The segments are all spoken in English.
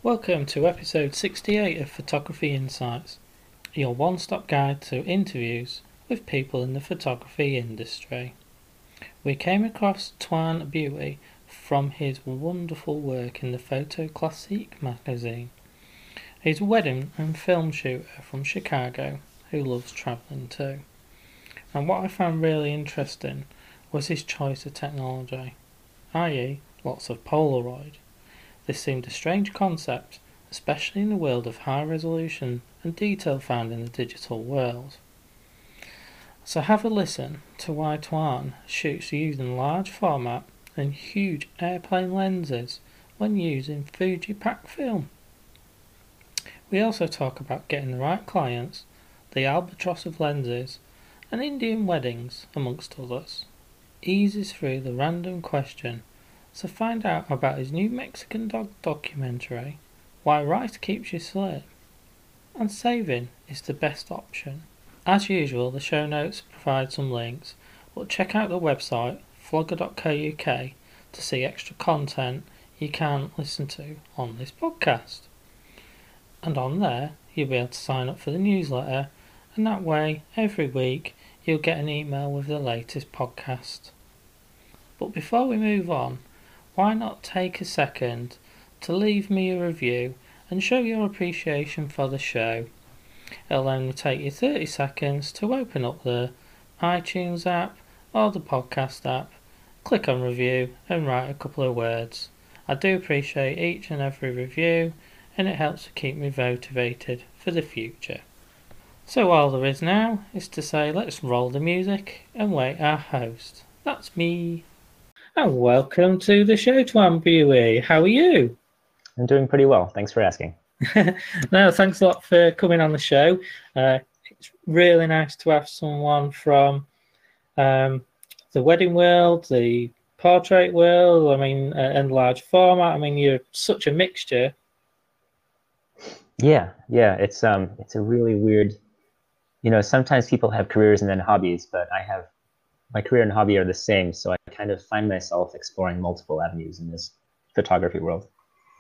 Welcome to episode 68 of Photography Insights, your one-stop guide to interviews with people in the photography industry. We came across Tuan Bui from his wonderful work in the Photo Classique magazine. He's a wedding and film shooter from Chicago who loves travelling too. And what I found really interesting was his choice of technology, i.e. lots of Polaroid. This seemed a strange concept, especially in the world of high resolution and detail found in the digital world. So have a listen to why Tuan shoots using large format and huge airplane lenses when using Fuji Pack film. We also talk about getting the right clients, the albatross of lenses, and Indian weddings, amongst others. Eases through the random question, so find out about his new Mexican dog documentary, why rice keeps you slim, and saving is the best option. As usual, the show notes provide some links, but check out the website flogger.co.uk to see extra content you can listen to on this podcast. And on there, you'll be able to sign up for the newsletter, and that way, every week, you'll get an email with the latest podcast. But before we move on, why not take a second to leave me a review and show your appreciation for the show. It'll only take you 30 seconds to open up the iTunes app or the podcast app, click on review and write a couple of words. I do appreciate each and every review, and it helps to keep me motivated for the future. So all there is now is to say let's roll the music and wait our host. That's me. And welcome to the show, Tuan Bui. How are you? I'm doing pretty well. Thanks for asking. No, thanks a lot for coming on the show. It's really nice to have someone from the wedding world, the portrait world, and large format. I mean, you're such a mixture. Yeah. It's a really weird. Sometimes people have careers and then hobbies, but my career and hobby are the same, so I kind of find myself exploring multiple avenues in this photography world.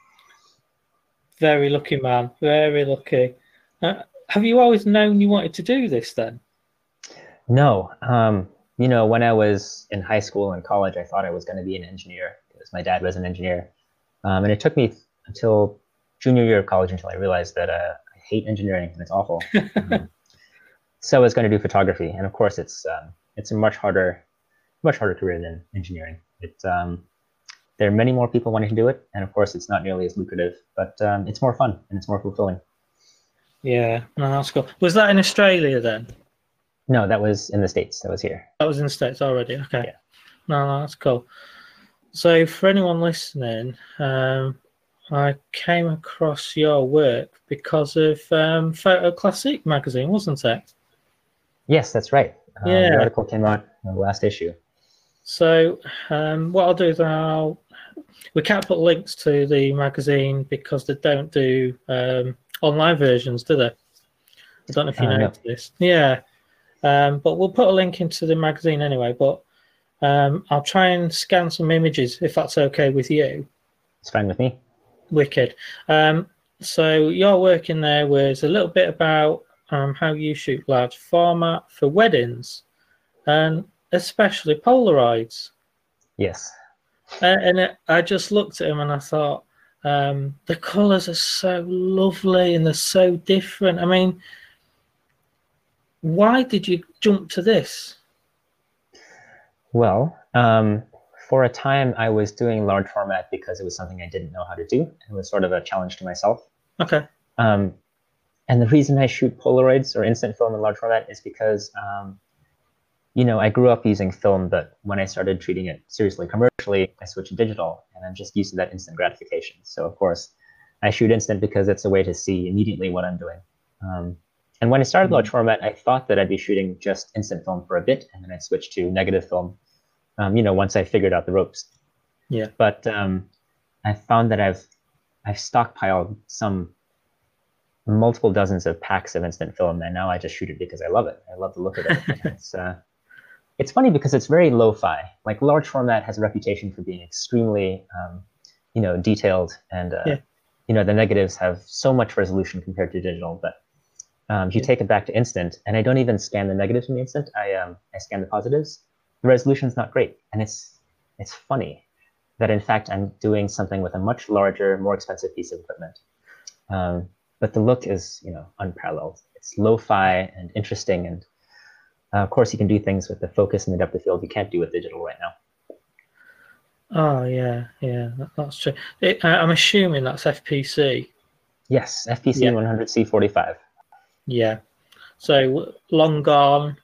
Very lucky, man. Very lucky. Have you always known you wanted to do this then? No. When I was in high school and college, I thought I was going to be an engineer because my dad was an engineer. And it took me until junior year of college until I realized that I hate engineering and it's awful. So I was going to do photography. And of course, it's a much harder career than engineering. There are many more people wanting to do it, and of course, it's not nearly as lucrative, but it's more fun and it's more fulfilling. Yeah, no, that's cool. Was that in Australia then? No, that was in the States. That was here. That was in the States already. Okay. Yeah. No, that's cool. So for anyone listening, I came across your work because of Photo Classique magazine, wasn't it? Yes, that's right. Yeah. The article came out in the last issue. So what I'll do is we can't put links to the magazine because they don't do online versions, do they? I don't know if you know this. Yeah. But we'll put a link into the magazine anyway. But I'll try and scan some images if that's okay with you. It's fine with me. Wicked. So your work in there was a little bit about how you shoot large format for weddings, and especially Polaroids. Yes. I just looked at him and I thought, the colours are so lovely and they're so different. I mean, why did you jump to this? Well, for a time I was doing large format because it was something I didn't know how to do. It was sort of a challenge to myself. Okay. And the reason I shoot Polaroids or instant film in large format is because I grew up using film, but when I started treating it seriously commercially, I switched to digital, and I'm just used to that instant gratification. So of course, I shoot instant because it's a way to see immediately what I'm doing. And when I started large format, I thought that I'd be shooting just instant film for a bit, and then I'd switch to negative film, once I figured out the ropes. Yeah. But I found that I've stockpiled some multiple dozens of packs of instant film, and now I just shoot it because I love it. I love the look of it. It's funny because it's very lo-fi. Like large format has a reputation for being extremely, detailed and the negatives have so much resolution compared to digital, but if you Yeah. take it back to instant, and I don't even scan the negatives from the instant, I scan the positives. The resolution's not great, and it's funny that in fact I'm doing something with a much larger, more expensive piece of equipment. But the look is, unparalleled. It's lo-fi and interesting, and of course you can do things with the focus and the depth of field you can't do with digital right now. Oh yeah, yeah, that's true. I'm assuming that's FPC. Yes, FPC Yeah, 100C45. yeah. So long gone.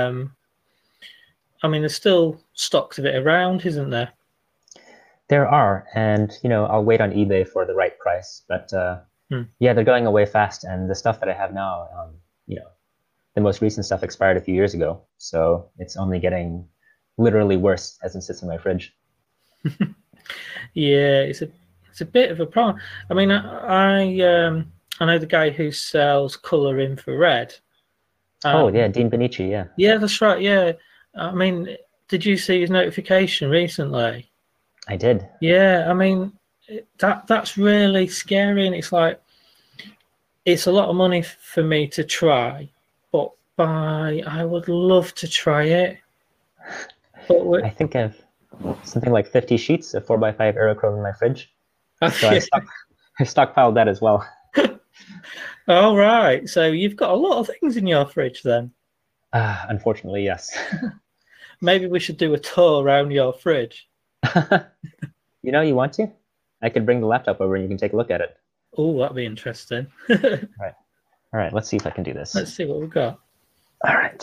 I mean, there's still stocks of it around, isn't there? There are, and I'll wait on eBay for the right price. But Hmm. yeah, they're going away fast, and the stuff that I have now, the most recent stuff expired a few years ago, so it's only getting literally worse as it sits in my fridge. Yeah, it's a bit of a problem. I mean, I know the guy who sells color infrared. Oh Um, yeah, Dean Benici, yeah, yeah, that's right. Yeah, I mean, did you see his notification recently? I did. Yeah, I mean, that's really scary, and it's like it's a lot of money for me to try, but I would love to try it. But I think I've something like 50 sheets of 4x5 Aerochrome in my fridge, so yeah. I stockpiled that as well. All right, so you've got a lot of things in your fridge then. Unfortunately, yes. Maybe we should do a tour around your fridge. You want to? I could bring the laptop over and you can take a look at it. Oh, that'd be interesting. Right. All right, let's see if I can do this. Let's see what we've got. All right.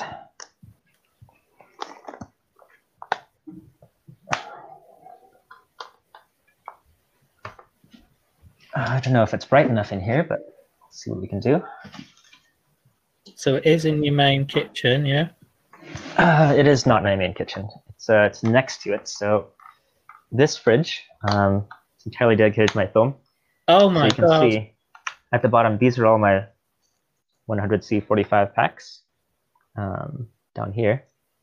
I don't know if it's bright enough in here, but let's see what we can do. So it is in your main kitchen, yeah? It is not my main kitchen. It's next to it. So this fridge, it's entirely dedicated to my film. Oh So my you can God. see at the bottom, these are all my 100C45 packs. Down here,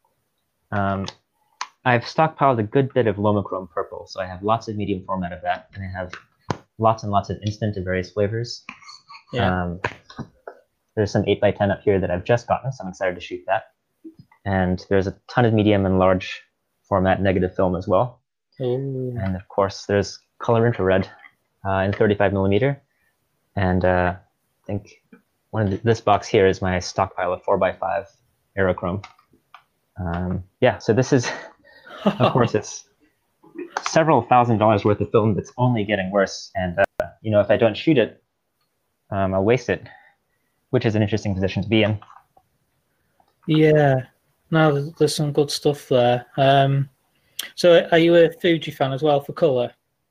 I've stockpiled a good bit of Lomochrome purple, so I have lots of medium format of that, and I have lots and lots of instant of various flavors. Yeah. There's some 8x10 up here that I've just gotten, so I'm excited to shoot that. And there's a ton of medium and large format negative film as well. Oh. And of course, there's color infrared in 35mm. And I think this box here is my stockpile of 4x5 Aerochrome. Yeah, so this is, of course, it's several $1,000s worth of film that's only getting worse. And, if I don't shoot it, I'll waste it, which is an interesting position to be in. Yeah. No, there's some good stuff there. So are you a Fuji fan as well for color?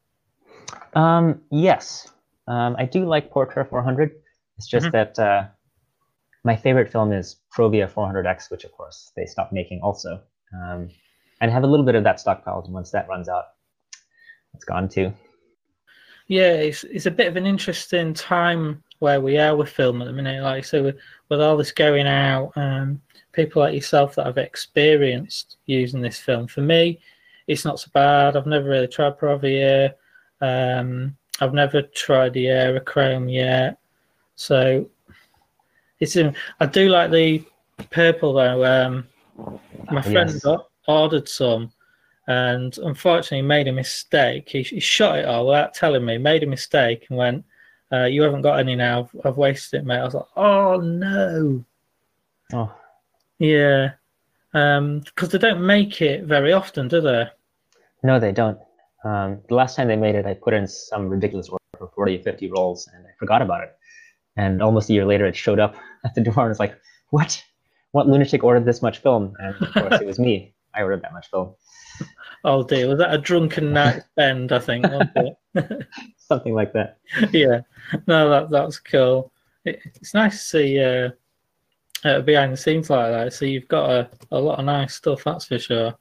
Yes. I do like Portra 400. It's just that my favorite film is Provia 400X, which of course they stopped making also. And I have a little bit of that stockpiled, and once that runs out, it's gone too. Yeah, it's a bit of an interesting time where we are with film at the minute. Like so, with all this going out, people like yourself that have experienced using this film. For me, it's not so bad. I've never really tried Provia. I've never tried the Aerochrome yet. So I do like the purple though. My friend ordered some, and unfortunately made a mistake. He shot it all without telling me. Made a mistake and went, "You haven't got any now. I've wasted it, mate." I was like, "Oh no!" Oh yeah, because they don't make it very often, do they? no, they don't. The last time they made it, I put in some ridiculous order for 40 or 50 rolls, and I forgot about it. And almost a year later, it showed up at the door, and it's like, what? What lunatic ordered this much film? And of course, it was me. I ordered that much film. Oh dear, was that a drunken night spend? I think, wasn't it? Something like that. Yeah, no, that's cool. It's nice to see behind the scenes like that. So you've got a lot of nice stuff, that's for sure.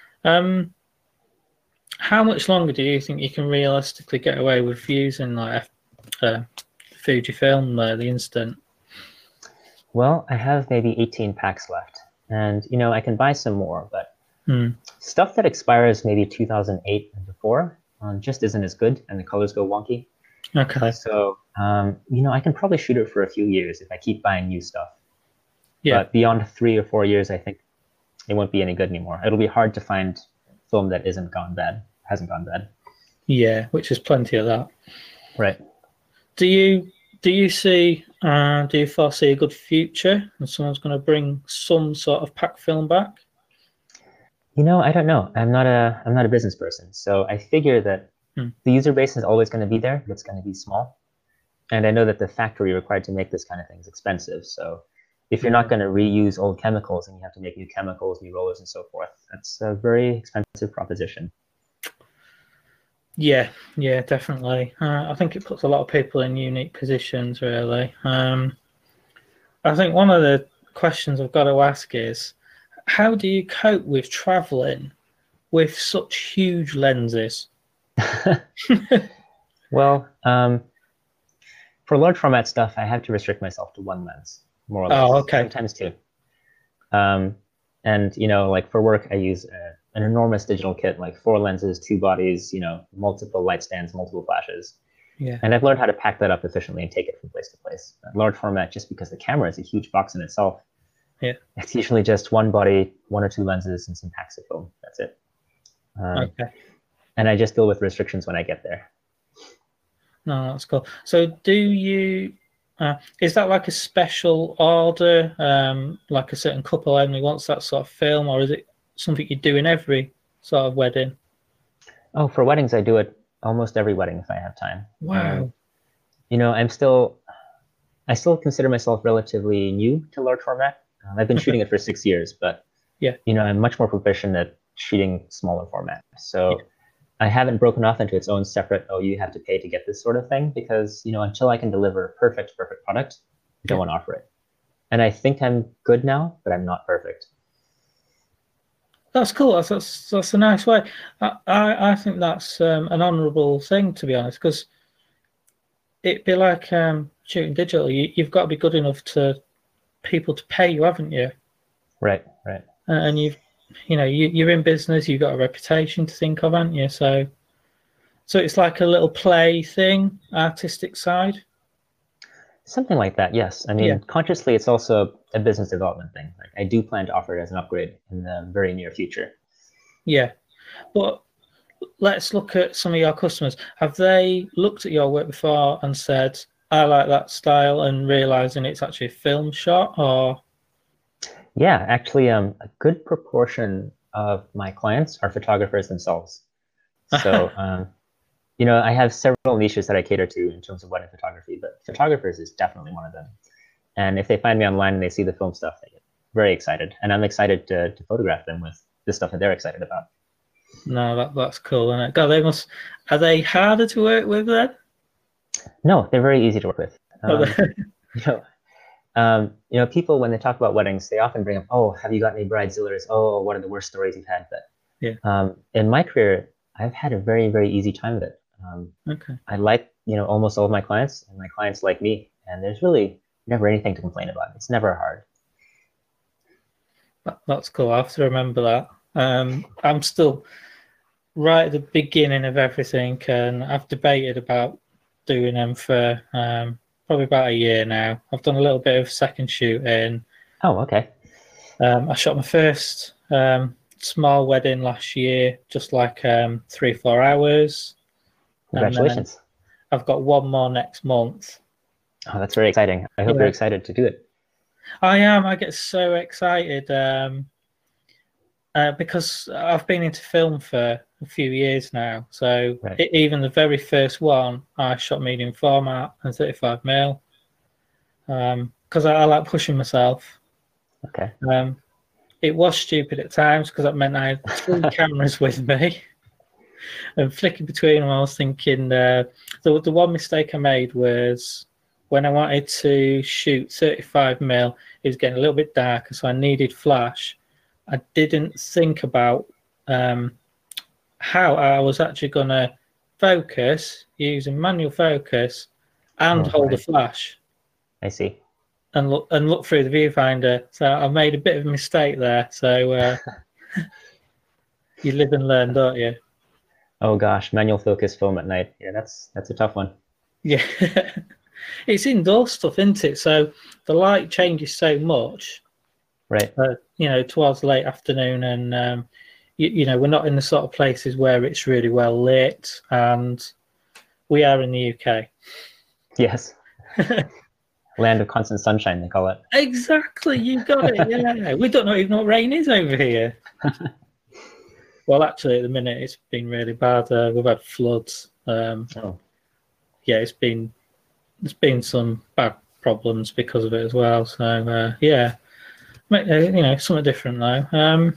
How much longer do you think you can realistically get away with using like Fujifilm, the instant? Well, I have maybe 18 packs left, and I can buy some more, but stuff that expires maybe 2008 and before just isn't as good, and the colors go wonky. Okay. So, I can probably shoot it for a few years if I keep buying new stuff. Yeah. But beyond 3 or 4 years, I think it won't be any good anymore. It'll be hard to find film that hasn't gone bad. Yeah, which is plenty of that. Right. Do you do you foresee a good future and someone's going to bring some sort of pack film back? I don't know. I'm not a business person, so I figure that Hmm. the user base is always going to be there, but it's going to be small. And I know that the factory required to make this kind of thing is expensive. So if you're not Yeah. going to reuse old chemicals and you have to make new chemicals, new rollers, and so forth, that's a very expensive proposition. Yeah, yeah, definitely. I think it puts a lot of people in unique positions, really. I think one of the questions I've got to ask is, how do you cope with traveling with such huge lenses? Well, for large format stuff, I have to restrict myself to one lens, more or Oh, less, okay. sometimes two. Um, and like for work, I use an enormous digital kit, like four lenses, two bodies, multiple light stands, multiple flashes. Yeah, And I've learned how to pack that up efficiently and take it from place to place. Large format, just because the camera is a huge box in itself, yeah. it's usually just one body, one or two lenses, and some packs of film. That's it. Um, Okay. and I just deal with restrictions when I get there. No, that's cool. So, do you? Is that like a special order, like a certain couple only wants that sort of film, or is it something you do in every sort of wedding? Oh, for weddings, I do it almost every wedding if I have time. Wow. I still consider myself relatively new to large format. I've been Okay. shooting it for 6 years, but Yeah. I'm much more proficient at shooting smaller format. Yeah. So I haven't broken off into its own separate, oh, you have to pay to get this sort of thing, because, until I can deliver a perfect product, I don't Yeah. want to offer it. And I think I'm good now, but I'm not perfect. That's cool. That's a nice way. I think that's an honourable thing, to be honest, because it'd be like shooting digital. You've got to be good enough to people to pay you, haven't you? Right, right. And you're in business. You've got a reputation to think of, haven't you? So it's like a little play thing, artistic side. Something like that, yes. I Yeah, mean, consciously, it's also a business development thing. Like, I do plan to offer it as an upgrade in the very near future. yeah. But let's look at some of your customers. Have they looked at your work before and said, "I like that style," and realizing it's actually a film shot, or Yeah, actually, a good proportion of my clients are photographers themselves. So, I have several niches that I cater to in terms of wedding photography, but photographers is definitely one of them. And if they find me online and they see the film stuff, they get very excited. And I'm excited to photograph them with the stuff that they're excited about. no? That's cool, isn't it? God, they must. Are they harder to work with then? No, they're very easy to work with. Are they- You know, people when they talk about weddings, they often bring up, "Oh, have you got any bridezillas? Oh, what are the worst stories you've had?" But Yeah. in my career, I've had a very, very easy time of it. Okay. I like, almost all of my clients, and my clients like me, and there's really never anything to complain about. It's never hard. That's cool. I have to remember that. I'm still right at the beginning of everything, and I've debated about doing them for probably about a year now. I've done a little bit of second shooting. Oh, okay. I shot my first small wedding last year, just like 3 or 4 hours, and then Congratulations. I've got one more next month. Oh, that's very exciting. I hope you're Yeah, excited to do it. I am. I get so excited. Because I've been into film for a few years now. So Right. even the very first one, I shot medium format and 35mm because I like pushing myself. Okay. It was stupid at times because that meant I had three cameras with me and flicking between them. I was thinking the one mistake I made was when I wanted to shoot 35mm, it was getting a little bit darker, so I needed flash. I didn't think about how I was actually going to focus using manual focus and Oh, hold a right. flash I see. and look through the viewfinder. So I made a bit of a mistake there. So you live and learn, don't you? Oh gosh, manual focus film at night. Yeah, that's a tough one. Yeah. It's indoor stuff, isn't it? So the light changes so much, Right. towards late afternoon, and we're not in the sort of places where it's really well lit, and we are in the UK. Yes. Land of constant sunshine, they call it. Exactly, you got it. Yeah, we don't know even what rain is over here. Well, actually, at the minute, it's been really bad. We've had floods. Oh, Yeah, there's been some bad problems because of it as well. So yeah, something different though.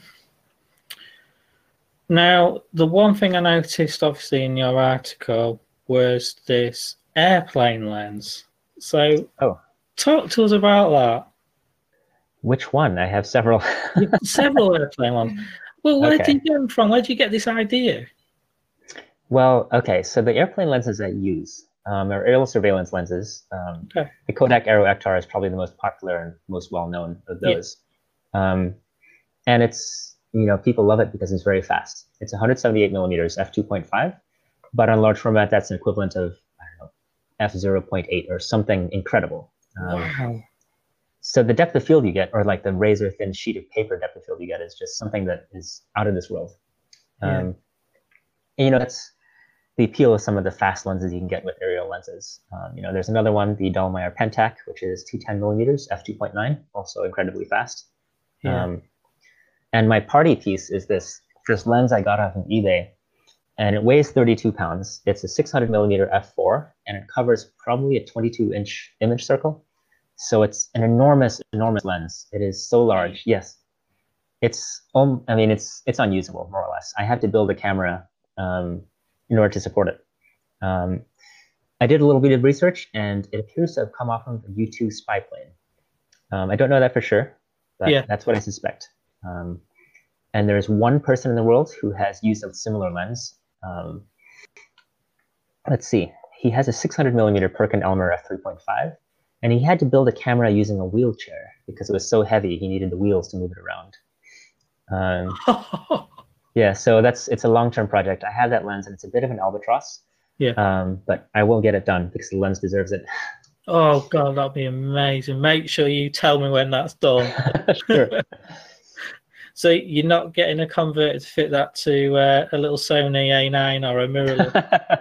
Now, the one thing I noticed, obviously, in your article was this airplane lens. So, oh, talk to us about that. which one? I have several. You've got several airplane ones. Well, where did Okay. you get them from? Where did you get this idea? Well, okay. So the airplane lenses I use are aerial surveillance lenses. Okay. The Kodak Aero Ektar is probably the most popular and most well known of Yeah. those. Um, and people love it because it's very fast. It's 178 millimeters f2.5, but on large format, that's an equivalent of, I don't know, f0.8 or something incredible. Wow. So the depth of field you get, or like the razor thin sheet of paper depth of field you get, is just something that is out of this world. Yeah. That's the appeal of some of the fast lenses you can get with aerial lenses. There's another one, the Dallmeyer Pentac, which is 210 millimeters, f2.9, also incredibly fast. Yeah. And my party piece is this lens I got off of eBay, and it weighs 32 pounds. It's a 600 millimeter f4, and it covers probably a 22-inch image circle. So it's an enormous, enormous lens. It is so large. Yes, it's it's unusable more or less. I had to build a camera in order to support it. I did a little bit of research, and it appears to have come off of a U-2 spy plane. I don't know that for sure, but Yeah. that's what I suspect. And there's one person in the world who has used a similar lens. Let's see. He has a 600 millimeter Perkin-Elmer f3.5, and he had to build a camera using a wheelchair because it was so heavy. He needed the wheels to move it around. Yeah, so it's a long-term project. I have that lens, and it's a bit of an albatross. Yeah. But I will get it done because the lens deserves it. Oh God, that'd be amazing. Make sure you tell me when that's done. Sure. So you're not getting a converter to fit that to a little Sony A9 or a mirrorless?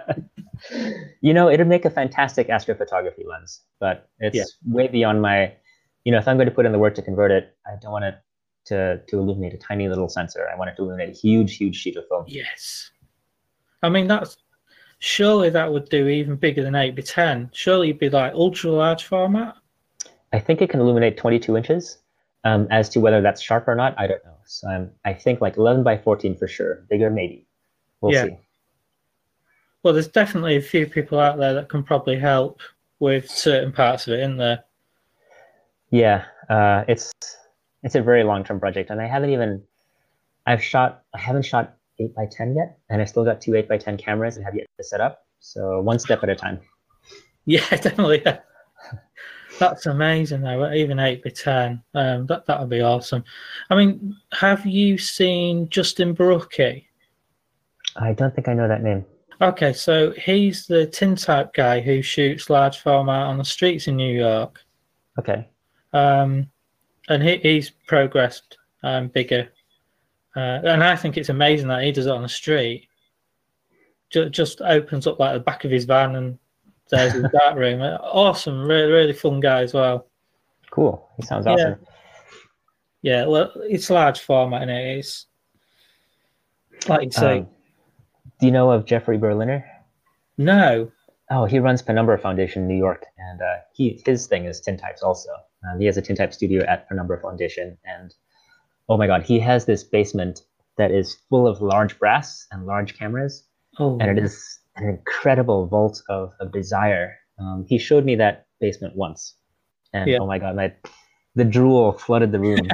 It'd make a fantastic astrophotography lens, but it's way beyond my, if I'm going to put in the work to convert it, I don't want it to illuminate a tiny little sensor. I want it to illuminate a huge, huge sheet of film. Yes. I mean, surely that would do even bigger than 8x10. Surely it'd be like ultra large format. I think it can illuminate 22 inches. As to whether that's sharp or not, I don't know. So I think like 11 by 14 for sure. Bigger, maybe. We'll see. Well, there's definitely a few people out there that can probably help with certain parts of it, isn't there? Yeah, it's a very long-term project, and I haven't shot 8x10 yet, and I still got two 8x10 cameras and have yet to set up. So one step at a time. Yeah, definitely. That's amazing, though. Even 8x10, that would be awesome. I mean, have you seen Justin Barucki? I don't think I know that name. Okay, so he's the tintype guy who shoots large format on the streets in New York. Okay. And he's progressed bigger. And I think it's amazing that he does it on the street. Just opens up like the back of his van and there's his dark room. Awesome, really, really fun guy as well. Cool. He sounds awesome. Yeah, well, it's large format and it is. Like you say. Do you know of Jeffrey Berliner? No. Oh, he runs Penumbra Foundation in New York, and his thing is tintypes also. He has a tintype studio at Penumbra Foundation, and oh my God, he has this basement that is full of large brass and large cameras, and it is an incredible vault of desire. He showed me that basement once, and oh my God, the drool flooded the room.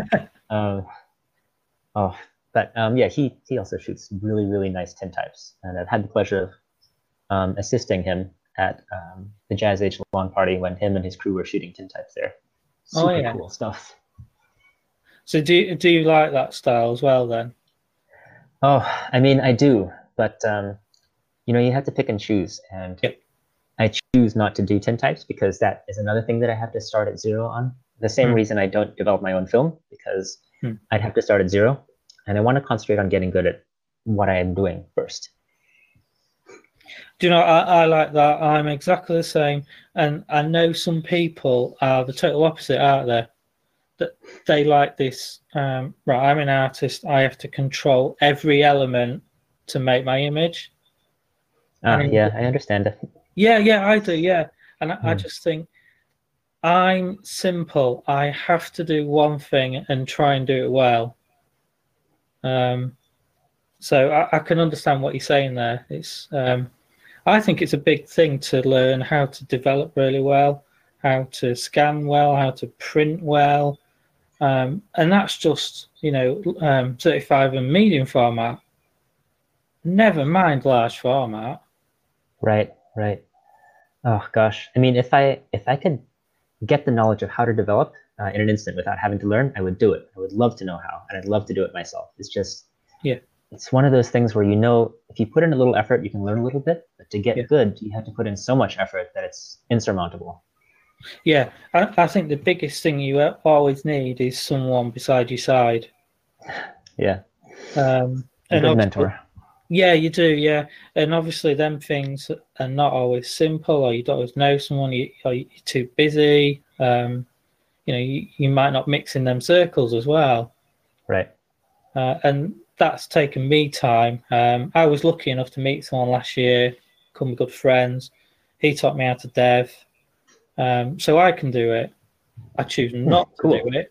He also shoots really, really nice tintypes, and I've had the pleasure of assisting him at the Jazz Age lawn party when him and his crew were shooting tintypes there. Super cool stuff. So do you like that style as well then? Oh, I mean, I do, but you have to pick and choose, and I choose not to do tintypes because that is another thing that I have to start at zero on. The same Hmm. reason I don't develop my own film, because Hmm. I'd have to start at zero, and I want to concentrate on getting good at what I am doing first. Do you know, I like that. I'm exactly the same. And I know some people are the total opposite out there. That they like this, right, I'm an artist, I have to control every element to make my image. And Yeah, I understand that. yeah, I do, yeah. And I Hmm. just think I'm simple. I have to do one thing and try and do it well. Um, so I can understand what you're saying there. It's I think it's a big thing to learn how to develop really well, how to scan well, how to print well, and that's just 35 and medium format. Never mind large format. Right, right. Oh gosh. I mean, if I could get the knowledge of how to develop in an instant without having to learn, I would do it. I would love to know how, and I'd love to do it myself. It's just, Yeah, it's one of those things where, if you put in a little effort, you can learn a little bit, but to yeah, get good, you have to put in so much effort that it's insurmountable. yeah. I think the biggest thing you always need is someone beside your side. Yeah, a And good obviously, mentor. yeah, you do, yeah. And obviously, them things are not always simple, or you don't always know someone, or you're too busy. You might not mix in them circles as well. Right. And that's taken me time. I was lucky enough to meet someone last year, become good friends. He taught me how to dev, so I can do it. I choose not to do Cool. it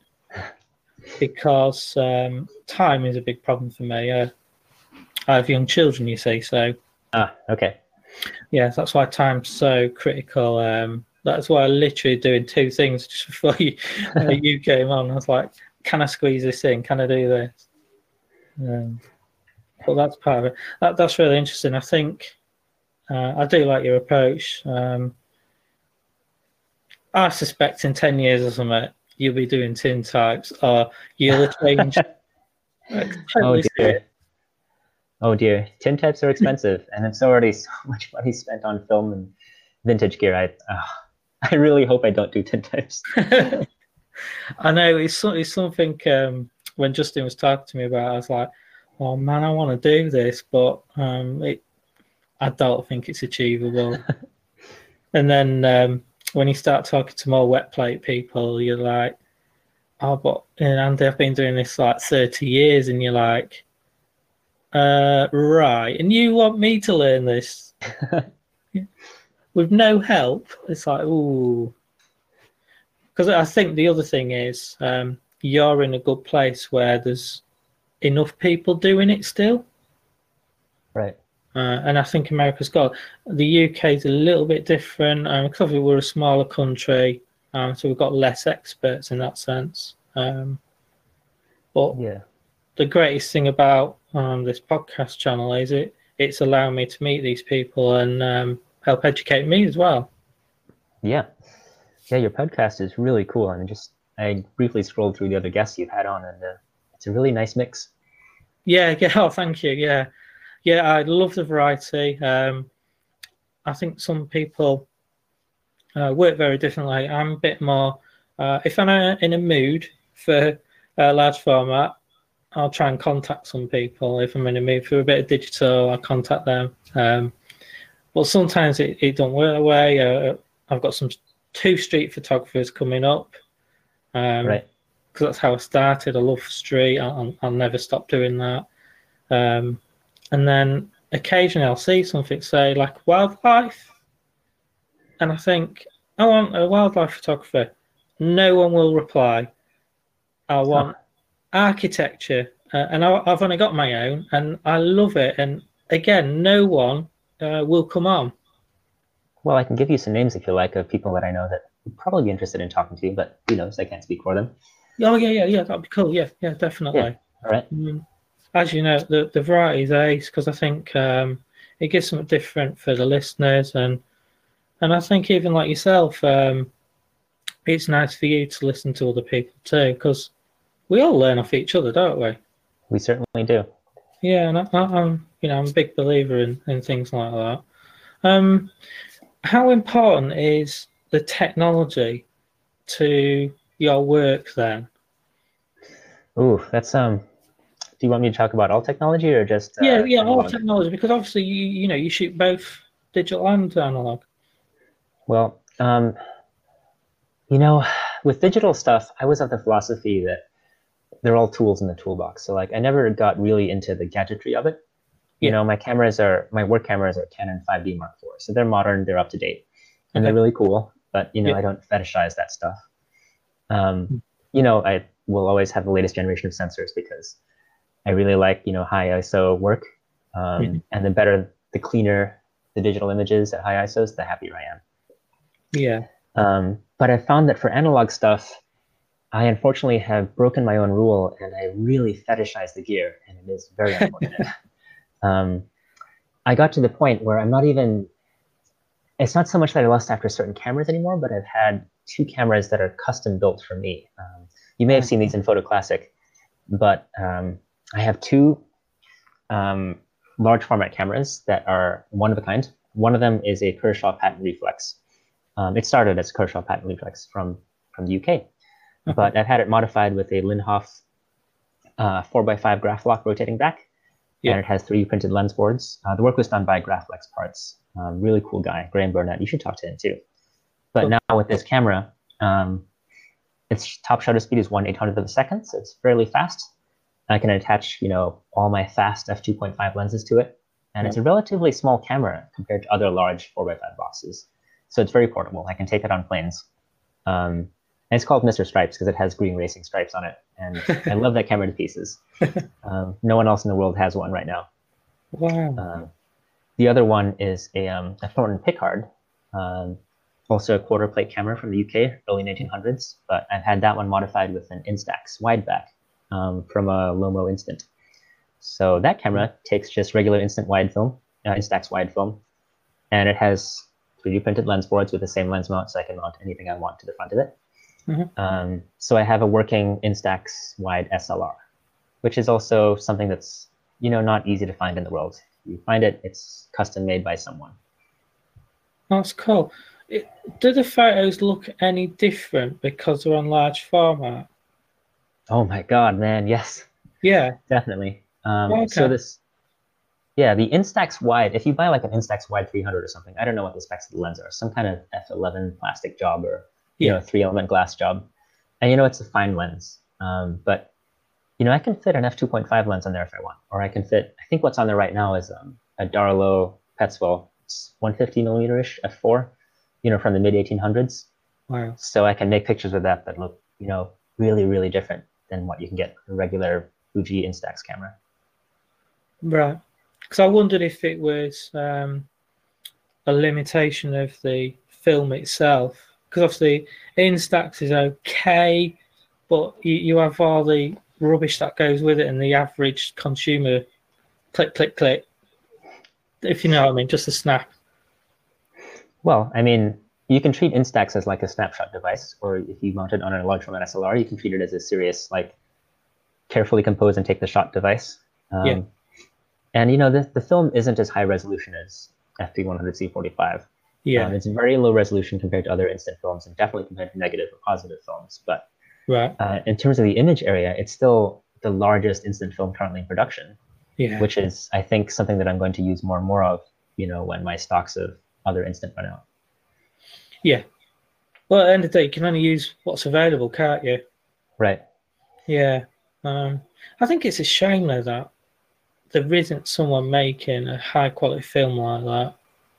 because time is a big problem for me. I have young children, you see, so Okay. yeah, that's why time's so critical. That's why I'm literally doing two things just before you came on. I was like, can I squeeze this in? Can I do this? Um, but that's part of it. That's really interesting. I think I do like your approach. I suspect in 10 years or something, you'll be doing tin types or you'll have changed. Oh Totally serious. dear. Oh dear. Tintypes are expensive, and it's already so much money spent on film and vintage gear. I really hope I don't do tintypes. I know it's something when Justin was talking to me about it, I was like, oh man, I want to do this, but I don't think it's achievable. And then when you start talking to more wet plate people, you're like, oh, but Andy, I've been doing this like 30 years, and you're like, right, and you want me to learn this with no help? It's like, ooh, because I think the other thing is you're in a good place where there's enough people doing it still. Right. And I think America's got the UK is a little bit different because we're a smaller country, so we've got less experts in that sense. But Yeah. the greatest thing about this podcast channel is it's allowing me to meet these people and help educate me as well. Yeah. Yeah, your podcast is really cool. I briefly scrolled through the other guests you've had on, and it's a really nice mix. Yeah, yeah. Oh, thank you. Yeah, yeah. I love the variety. I think some people work very differently. I'm a bit more. If I'm in a mood for a large format, I'll try and contact some people. If I'm in a mood for a bit of digital, I'll contact them. But sometimes it don't work that way. I've got two street photographers coming up because Right. that's how I started. I love street. I'll never stop doing that. And then occasionally I'll see something, say like wildlife, and I think I want a wildlife photographer. No one will reply. I Huh. want architecture, and I've only got my own, and I love it. And again, no one will come on. Well, I can give you some names if you like of people that I know that would probably be interested in talking to you, but who knows? I can't speak for them. Oh yeah, that'd be cool. Yeah, yeah, Yeah. definitely. All right. As you know, the variety is ace because I think it gives something different for the listeners, and I think even like yourself, it's nice for you to listen to other people too because we all learn off each other, don't we? We certainly do. Yeah, and I'm a big believer in things like that. Um, how important is the technology to your work then? Ooh, that's do you want me to talk about all technology or just Yeah, yeah, all analog? technology, because obviously you shoot both digital and analog. Well, you know, with digital stuff, I was of the philosophy that they're all tools in the toolbox. So like I never got really into the gadgetry of it. Yeah. My work cameras are Canon 5D Mark IV. So they're modern, they're up to date, and they're Okay. really cool, but Yeah. I don't fetishize that stuff. Um, I will always have the latest generation of sensors because I really like, high ISO work. Mhm. And the better, the cleaner the digital images at high ISOs, the happier I am. Yeah. But I found that for analog stuff, I unfortunately have broken my own rule and I really fetishize the gear, and it is very unfortunate. Um, I got to the point where it's not so much that I lust after certain cameras anymore, but I've had two cameras that are custom built for me. You may have Wow. seen these in Photo Classic, but I have two um, large format cameras that are one of a kind. One of them is a Kershaw Patent Reflex. It started as Kershaw Patent Reflex from the UK, Okay. but I've had it modified with a Linhof 4x5 Graflock rotating back, and Yeah. it has 3D printed lens boards. The work was done by Graflex Parts. Really cool guy, Graham Burnett. You should talk to him too. But Cool. now with this camera, its top shutter speed is 1/800th of a second, so it's fairly fast. I can attach, all my fast f2.5 lenses to it, and it's Right. a relatively small camera compared to other large 4x5 boxes. So it's very portable. I can take it on planes. And it's called Mr. Stripes because it has green racing stripes on it, and I love that camera to pieces. No one else in the world has one right now. Wow. Um, the other one is a Thornton Pickard, um, also a quarter plate camera from the UK, early 1900s, but I've had that one modified with an Instax wide back from a Lomo Instant. So that camera takes just regular instant wide film, Instax wide film, and it has 3D printed lens boards with the same lens mount, so I can mount anything I want to the front of it. Mhm. So I have a working Instax wide SLR, which is also something that's not easy to find in the world. You find it, it's custom made by someone. That's cool. It, do the photos look any different because they're on large format? Oh my God, man, yes, Yeah. definitely. So Okay. this, yeah, the Instax wide. If you buy like an Instax wide 300 or something, I don't know what the specs of the lens are. Some kind of f11 plastic job or Yeah. 3 element glass job, and it's a fine lens. But I can fit an f2.5 lens on there if I want, or I can fit. I think what's on there right now is a Darlow Petzval 150 millimeter ish f4, from the mid 1800s. Wow. So I can make pictures with that look, really, really different than what you can get with a regular Fuji Instax camera. Right. Because I wondered if it was a limitation of the film itself. Because obviously, Instax is okay, but you have all the rubbish that goes with it, and the average consumer click, click, click. If you know what I mean, just a snap. Well, I mean, you can treat Instax as like a snapshot device, or if you mount it on a large format SLR, you can treat it as a serious, like carefully compose and take the shot device. Yeah. And the film isn't as high resolution as FP100C45. Yeah. It's very low resolution compared to other instant films, and definitely compared to negative or positive films. But Right. in terms of the image area, it's still the largest instant film currently in production, Yeah. which is, I think, something that I'm going to use more and more of, when my stocks of other instant run out. Yeah. Well, at the end of the day, you can only use what's available, can't you? Right. Yeah. I think it's a shame though that there isn't someone making a high quality film like that.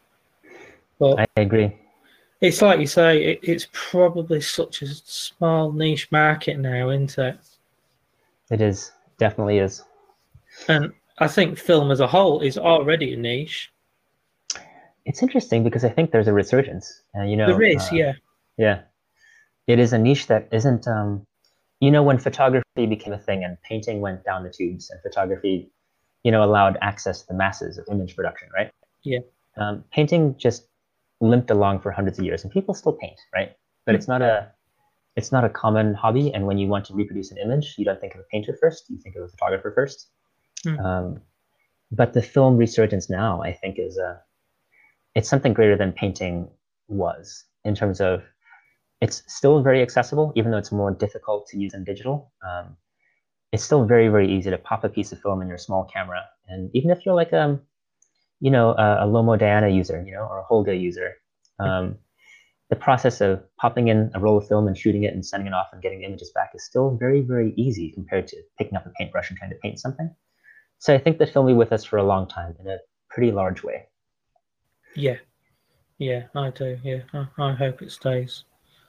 But I agree. it's like you say, it's probably such a small niche market now, isn't it? It is. Definitely is. And I think film as a whole is already a niche. It's interesting because I think there's a resurgence. There is, yeah. Yeah, it is a niche that isn't. When photography became a thing and painting went down the tubes and photography, allowed access to the masses of image production, right? Yeah. Painting just limped along for hundreds of years, and people still paint, right? But Hmm. it's not a common hobby. And when you want to reproduce an image, you don't think of a painter first; you think of a photographer first. Hmm. Um, but the film resurgence now, I think, is it's something greater than painting was in terms of it's still very accessible, even though it's more difficult to use in digital. It's still very, very easy to pop a piece of film in your small camera. And even if you're like a Lomo Diana user, or a Holga user, um, the process of popping in a roll of film and shooting it and sending it off and getting the images back is still very, very easy compared to picking up a paintbrush and trying to paint something. So I think that film will be with us for a long time in a pretty large way. Yeah, yeah, I do. Yeah, I hope it stays.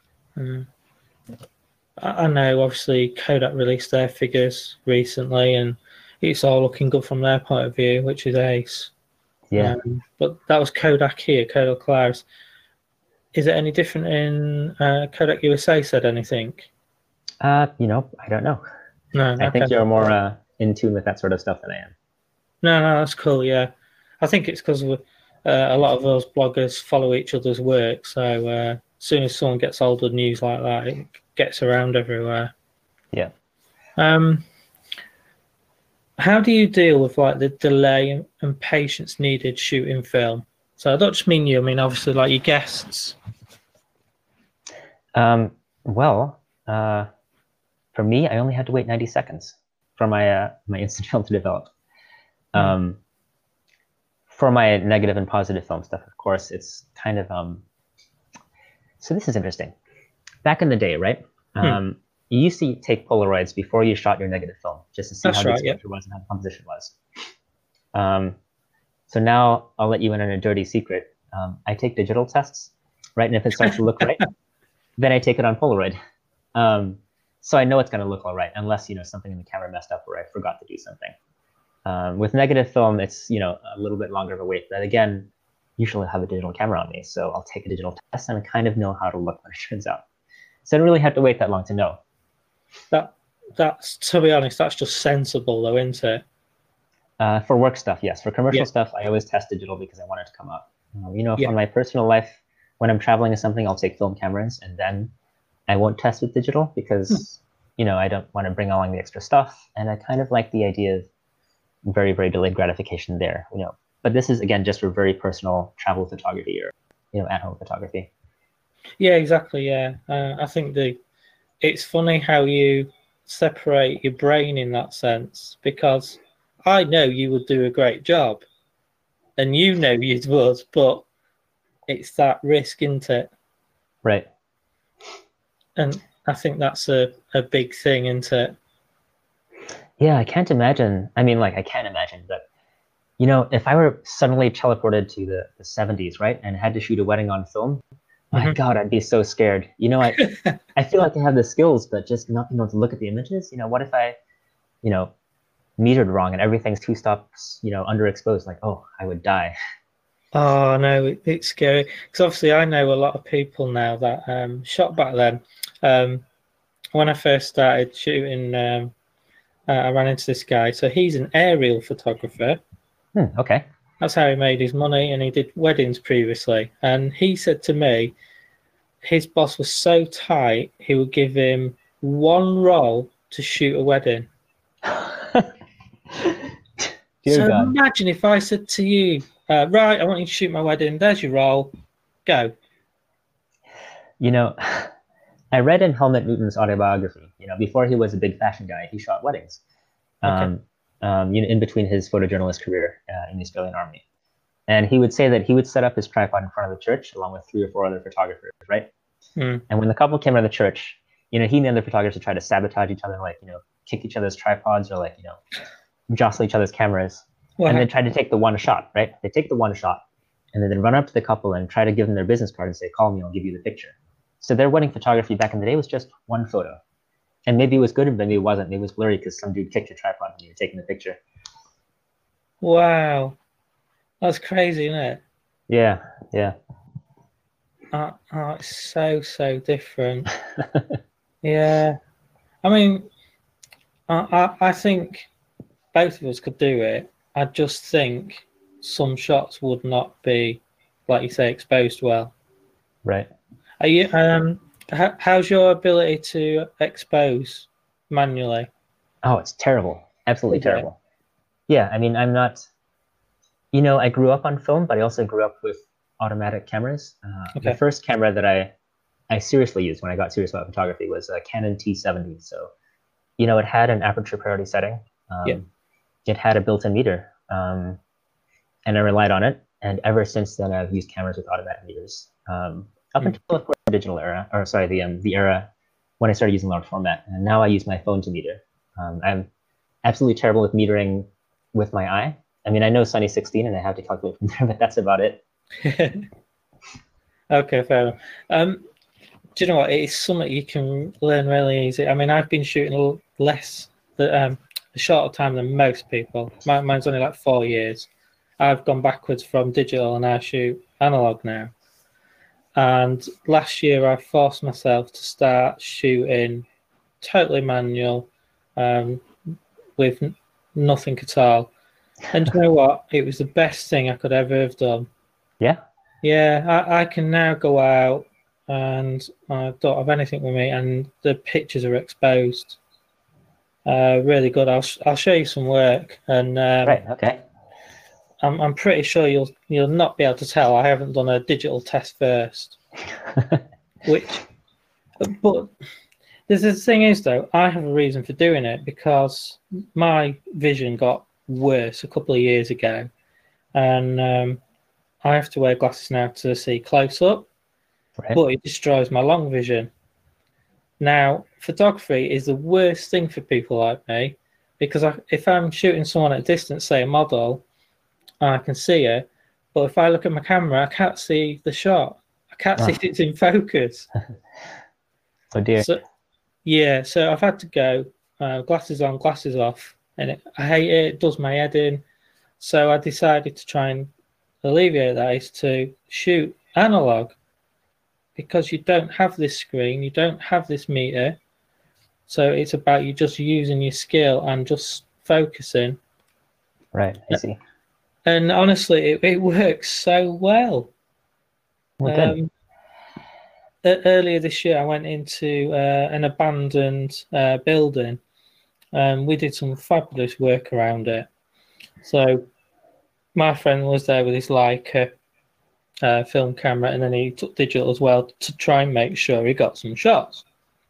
I know, obviously, Kodak released their figures recently, and it's all looking good from their point of view, which is ace. Yeah. But that was Kodak here, Kodak Claris. Is it any different in Kodak USA said anything? I don't know. No, I okay. think you're more in tune with that sort of stuff than I am. No, that's cool, yeah. I think it's because a lot of those bloggers follow each other's work, so as soon as someone gets hold of news like that, it gets around everywhere. Yeah. How do you deal with like the delay and patience needed shooting film? So I don't just mean you, I mean obviously like your guests. Well, for me, I only had to wait 90 seconds for my instant film to develop. For my negative and positive film stuff, of course, it's kind of so this is interesting. Back in the day, right? You used to take Polaroids before you shot your negative film, just to see That's how the right, exposure was and how the composition was. So now I'll let you in on a dirty secret. I take digital tests, right? And if it starts to look right, then I take it on Polaroid. So I know it's going to look all right, unless something in the camera messed up or I forgot to do something. With negative film, it's a little bit longer of a wait. But again, usually I have a digital camera on me, so I'll take a digital test and I kind of know how to look when it turns out. So I don't really have to wait that long to know. That's, to be honest, that's just sensible though, isn't it? For work stuff, yes. For commercial stuff, I always test digital because I want it to come up. For my personal life, when I'm traveling to something, I'll take film cameras and then I won't test with digital because, I don't want to bring along the extra stuff. And I kind of like the idea of very, very delayed gratification there, But this is, again, just for very personal travel photography or, at-home photography. Yeah, exactly, yeah. I think it's funny how you separate your brain in that sense, because I know you would do a great job and you know you would, but it's that risk, isn't it? Right. And I think that's a big thing, isn't it? Yeah, I can't imagine. I mean, I can't imagine, but if I were suddenly teleported to the 70s, right, and had to shoot a wedding on film, my God, I'd be so scared. I feel like I have the skills, but just not being able to look at the images. What if I, metered wrong and everything's two stops, underexposed? Like, oh, I would die. Oh no, it's scary. Because obviously, I know a lot of people now that shot back then. When I first started shooting, I ran into this guy. So he's an aerial photographer. Okay. That's how he made his money, and he did weddings previously. And he said to me, his boss was so tight, he would give him one roll to shoot a wedding. So God. Imagine if I said to you, right, I want you to shoot my wedding. There's your roll. Go. I read in Helmut Newton's autobiography, before he was a big fashion guy, he shot weddings. Okay. In between his photojournalist career in the Australian Army. And he would say that he would set up his tripod in front of the church along with 3 or 4 other photographers, right? And when the couple came out of the church, he and the other photographers would try to sabotage each other, kick each other's tripods or jostle each other's cameras. Wow. And then try to take the one shot, right? They take the one shot and then run up to the couple and try to give them their business card and say, call me, I'll give you the picture. So their wedding photography back in the day was just one photo. And maybe it was good, and maybe it wasn't. Maybe it was blurry because some dude kicked your tripod when you were taking the picture. Wow. That's crazy, isn't it? Yeah. It's so different. Yeah. I mean, I think both of us could do it. I just think some shots would not be, like you say, exposed well. Right. Are you? How's your ability to expose manually? Oh, it's terrible. Absolutely terrible. Yeah, I mean, I'm not. I grew up on film, but I also grew up with automatic cameras. The Okay. first camera that I seriously used when I got serious about photography was a Canon T70. So, it had an aperture priority setting. Yeah. It had a built-in meter, and I relied on it. And ever since then, I've used cameras with automatic meters. Up Mm. until, of course, the digital era, or sorry, the era when I started using large format. And now I use my phone to meter. I'm absolutely terrible with metering with my eye. I mean, I know Sunny 16 and I have to calculate from there, but that's about it. Okay, fair enough. Do you know what? It's something you can learn really easy. I mean, I've been shooting less, a shorter time than most people. Mine's only like 4 years. I've gone backwards from digital and I shoot analog now. And last year, I forced myself to start shooting totally manual, um, with nothing at all. And you know what? It was the best thing I could ever have done. Yeah. Yeah, I can now go out and I don't have anything with me, and the pictures are exposed. Really good. I'll show you some work, and Right. Okay. I'm pretty sure you'll not be able to tell. I haven't done a digital test first, which, but the thing is though, I have a reason for doing it because my vision got worse a couple of years ago, and I have to wear glasses now to see close up, Right. but it destroys my long vision. Now, photography is the worst thing for people like me because if I'm shooting someone at a distance, say a model, I can see it, but if I look at my camera, I can't see the shot. I can't see Oh, if it's in focus. oh dear. So, yeah, so I've had to go glasses on, glasses off, and I hate it. It does my head in. So I decided to try and alleviate that is to shoot analog because you don't have this screen, you don't have this meter. So it's about you just using your skill and just focusing. Right. I see. And honestly, it works so well. Well, good. Um, Earlier this year, I went into an abandoned building, and we did some fabulous work around it. So my friend was there with his Leica film camera, and then he took digital as well to try and make sure he got some shots.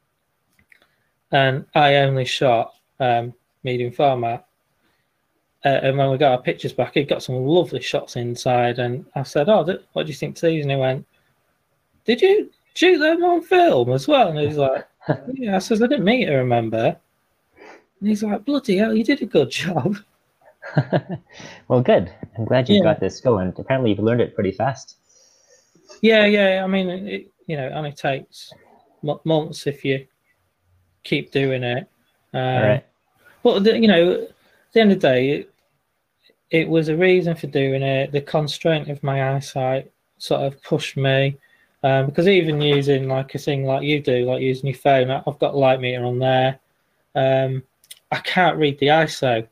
And I only shot medium format. And when we got our pictures back, he got some lovely shots inside. And I said, "Oh, what do you think to these?" And he went, "Did you shoot them on film as well?" And he was like, "Yeah." I says, "I didn't mean to remember." And he's like, "Bloody hell, you did a good job." Well, good. I'm glad you've Yeah, got this skill, and apparently you've learned it pretty fast. yeah. I mean, it only takes months if you keep doing it. All Um, right. but at the end of the day, it was a reason for doing it. The constraint of my eyesight sort of pushed me. Because even using like a thing like you do, like using your phone, I've got a light meter on there. I can't read the ISO.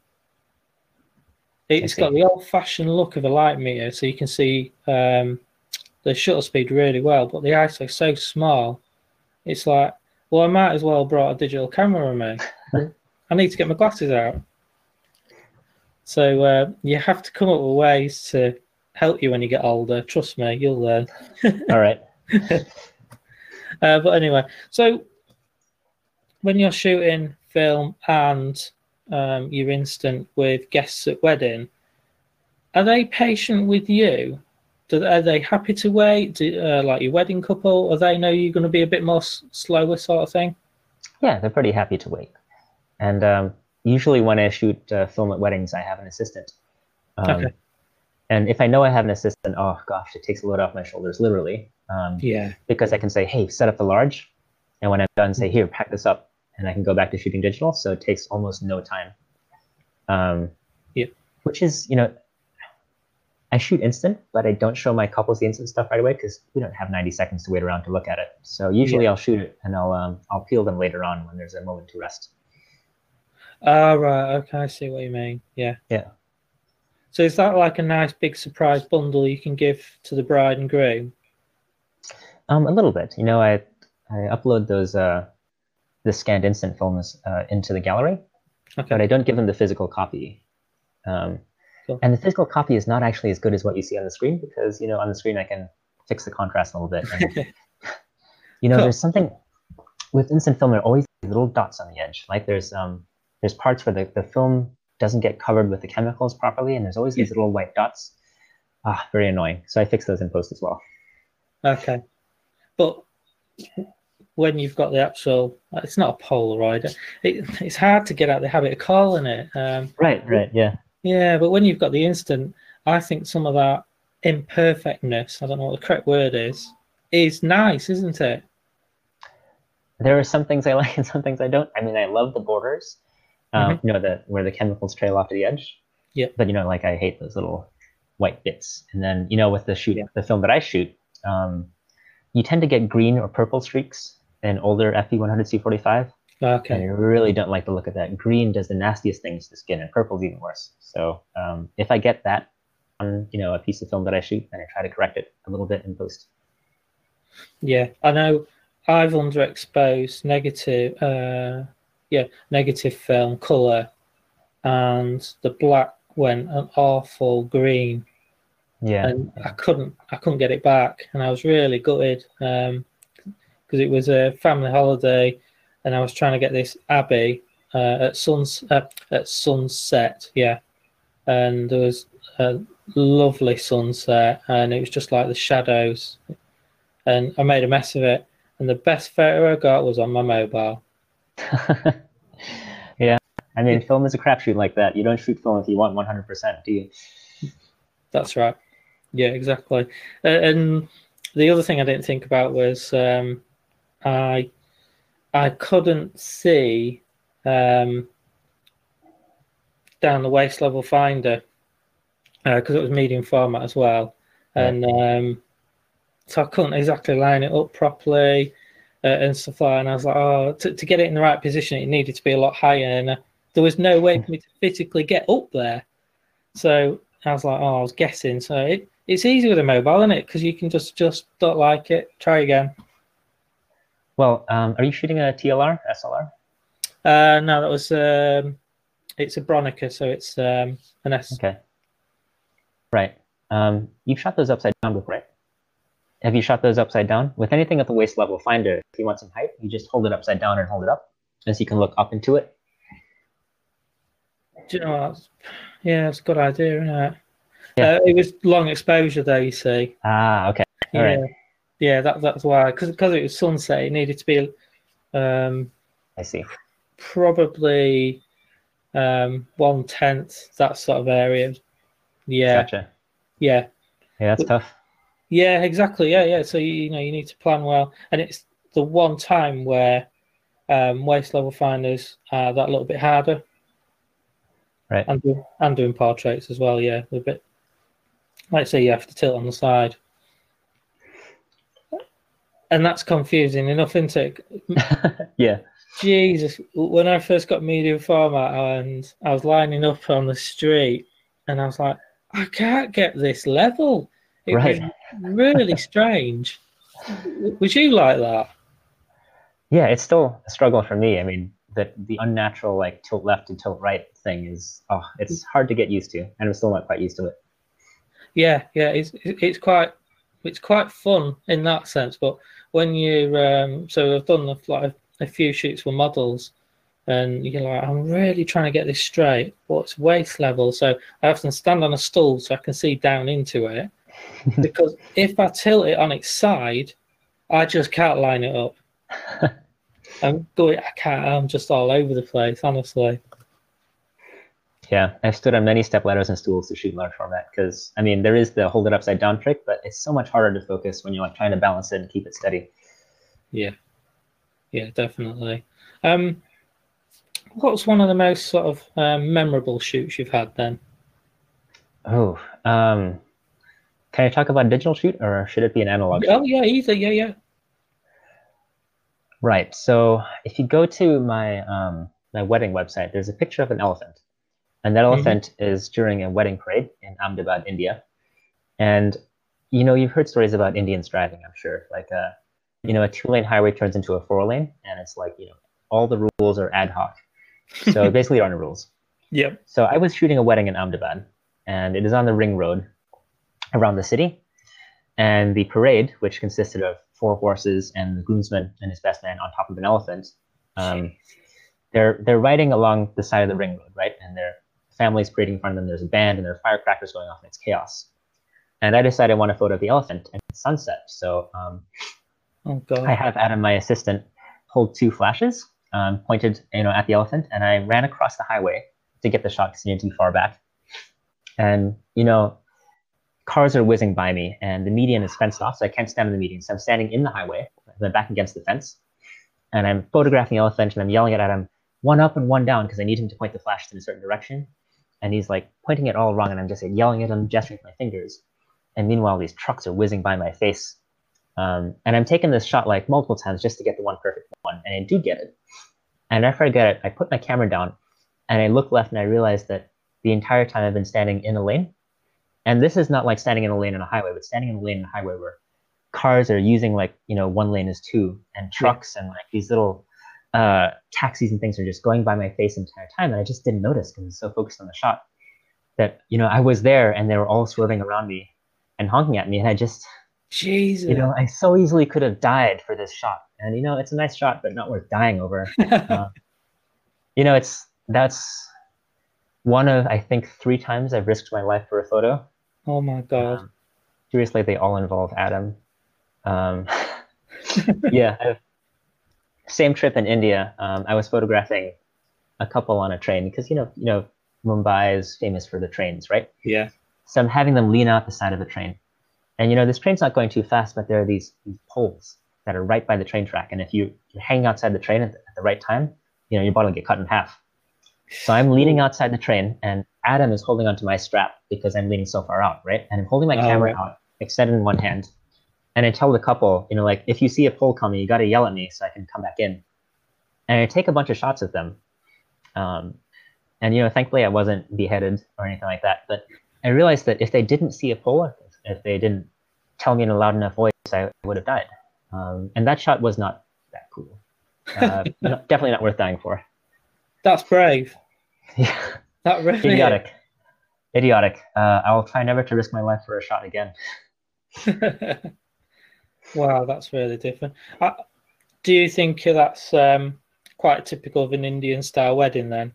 I It's got see. the old-fashioned look of a light meter, so you can see the shutter speed really well, but the ISO is so small. It's like, well, I might as well have brought a digital camera with me. Well, I need to get my glasses out. So you have to come up with ways to help you when you get older. Trust me, you'll learn. All right. But anyway, so when you're shooting film and you're instant with guests at wedding, are they patient with you? Are they happy to wait? Like your wedding couple, or they know you're going to be a bit more slower, sort of thing? Yeah, they're pretty happy to wait. And usually when I shoot film at weddings, I have an assistant. Okay. Um, and if I know I have an assistant, oh gosh, it takes a load off my shoulders, literally. Yeah. Because I can say, hey, set up the large. And when I'm done, say, here, pack this up. And I can go back to shooting digital. So it takes almost no time. Um, Yeah. which is, I shoot instant, but I don't show my couples the instant stuff right away because we don't have 90 seconds to wait around to look at it. So usually Yeah. I'll shoot it and I'll peel them later on when there's a moment to rest. Oh, right. Okay, I see what you mean. Yeah. Yeah. So is that like a nice big surprise bundle you can give to the bride and groom? A little bit. I upload those the scanned instant films into the gallery, but Okay. I don't give them the physical copy. Um, Cool. And the physical copy is not actually as good as what you see on the screen because, on the screen I can fix the contrast a little bit. And, Cool. there's something with instant film, there are always little dots on the edge. Like there's parts where the film doesn't get covered with the chemicals properly, and there's always Yeah. these little white dots. Very annoying. So I fix those in post as well. Okay. But when you've got the actual, it's not a Polaroid. It's hard to get out the habit of calling it. Right, yeah. Yeah, but when you've got the instant, I think some of that imperfectness, I don't know what the correct word is nice, isn't it? There are some things I like and some things I don't. I mean, I love the borders, Mm-hmm. where the chemicals trail off to the edge. Yeah. But like I hate those little white bits. And then with the film that I shoot, you tend to get green or purple streaks in older FE100C45. Okay. And I really don't like the look of that. Green does the nastiest things to the skin, and purple's even worse. So if I get that on a piece of film that I shoot, then I try to correct it a little bit in post. Yeah, I know. I've underexposed negative film color, and the black went an awful green. Yeah, and I couldn't get it back, and I was really gutted because it was a family holiday, and I was trying to get this abbey at sunset, yeah, and there was a lovely sunset, and it was just like the shadows, and I made a mess of it, and the best photo I got was on my mobile. Yeah, I mean, film is a crapshoot like that. You don't shoot film if you want 100%, do you? That's right. Yeah, exactly. And the other thing I didn't think about was I couldn't see down the waist level finder because it was medium format as well, and so I couldn't exactly line it up properly and stuff like that. And I was like, oh, to get it in the right position, it needed to be a lot higher, and there was no way for me to physically get up there. So I was like, oh, I was guessing. So it's easy with a mobile, isn't it? Because you can just don't like it, try again. Well, are you shooting a TLR, SLR? No, that was it's a Bronica, so it's an S. Okay. Right. You've shot those upside down before, right? Have you shot those upside down? With anything at the waist level finder, if you want some height, you just hold it upside down and hold it up, and so you can look up into it. Do you know what? Yeah, it's a good idea, isn't it? Yeah. It was long exposure, though. You see. Okay. All right. Yeah, that's why. Because it was sunset, it needed to be. I see. Probably 1/10, that sort of area. Yeah. Gotcha. Yeah. Yeah, that's tough. Yeah, exactly. Yeah. So you need to plan well, and it's the one time where waist level finders are that little bit harder. Right. And doing portraits as well. Yeah, a bit. Like say you have to tilt on the side, and that's confusing enough, isn't it? Yeah. Jesus, when I first got medium format and I was lining up on the street, and I was like, I can't get this level. It was really strange. Was you like that? Yeah, it's still a struggle for me. I mean, the unnatural like tilt left and tilt right thing is it's hard to get used to, and I'm still not quite used to it. Yeah, it's quite fun in that sense. But when you so I've done a few shoots with models, and you're like, I'm really trying to get this straight, but it's waist level, so I have to stand on a stool so I can see down into it. Because if I tilt it on its side, I just can't line it up. I'm just all over the place, honestly. Yeah, I've stood on many step ladders and stools to shoot large format because, I mean, there is the hold it upside down trick, but it's so much harder to focus when you're like trying to balance it and keep it steady. Yeah, definitely. What's one of the most sort of memorable shoots you've had then? Oh, can I talk about digital shoot or should it be an analog shoot? Oh, yeah, either, yeah. Right, so if you go to my my wedding website, there's a picture of an elephant. And that elephant is during a wedding parade in Ahmedabad, India. And, you've heard stories about Indians driving, I'm sure. Like, a 2-lane highway turns into a 4-lane, and it's like, all the rules are ad hoc. So basically there are no rules. Yep. So I was shooting a wedding in Ahmedabad, and it is on the ring road around the city. And the parade, which consisted of 4 horses and the groomsman and his best man on top of an elephant, um, they're riding along the side of the ring road, right? And their families parading in front of them. There's a band and there are firecrackers going off, and it's chaos. And I decided I want a photo of the elephant and sunset. So Oh God. I have Adam, my assistant, hold 2 flashes pointed, at the elephant, and I ran across the highway to get the shot because you need to be far back. And cars are whizzing by me, and the median is fenced off, so I can't stand in the median. So I'm standing in the highway, and I'm back against the fence, and I'm photographing the elephant, and I'm yelling at Adam, 1 up and 1 down, because I need him to point the flash in a certain direction. And he's like pointing it all wrong, and I'm just like, yelling at him, gesturing with my fingers. And meanwhile, these trucks are whizzing by my face. And I'm taking this shot like multiple times just to get the one perfect one, and I do get it. And after I get it, I put my camera down, and I look left, and I realize that the entire time I've been standing in a lane. And this is not like standing in a lane on a highway, but standing in a lane on a highway where cars are using 1 lane as 2, and trucks and like these little taxis and things are just going by my face the entire time. And I just didn't notice because I was so focused on the shot that, I was there and they were all swerving around me and honking at me. And I just, Jesus. I so easily could have died for this shot. And, it's a nice shot, but not worth dying over. That's one of, I think, 3 times I've risked my life for a photo. Oh my God. Seriously, they all involve Adam. Yeah, same trip in India. I was photographing a couple on a train because Mumbai is famous for the trains, right? Yeah. So I'm having them lean out the side of the train, and this train's not going too fast, but there are these poles that are right by the train track, and if you're hanging outside the train at the right time, your body will get cut in half. So I'm leaning outside the train, and Adam is holding onto my strap because I'm leaning so far out, right? And I'm holding my camera out, extended in one hand. And I tell the couple, if you see a pole coming, you got to yell at me so I can come back in. And I take a bunch of shots of them. And, thankfully I wasn't beheaded or anything like that. But I realized that if they didn't see a pole, if they didn't tell me in a loud enough voice, I would have died. And that shot was not that cool. Definitely not worth dying for. That's brave. Yeah. That really Idiotic. I'll try never to risk my life for a shot again. Wow, that's really different. Do you think that's quite typical of an Indian style wedding then?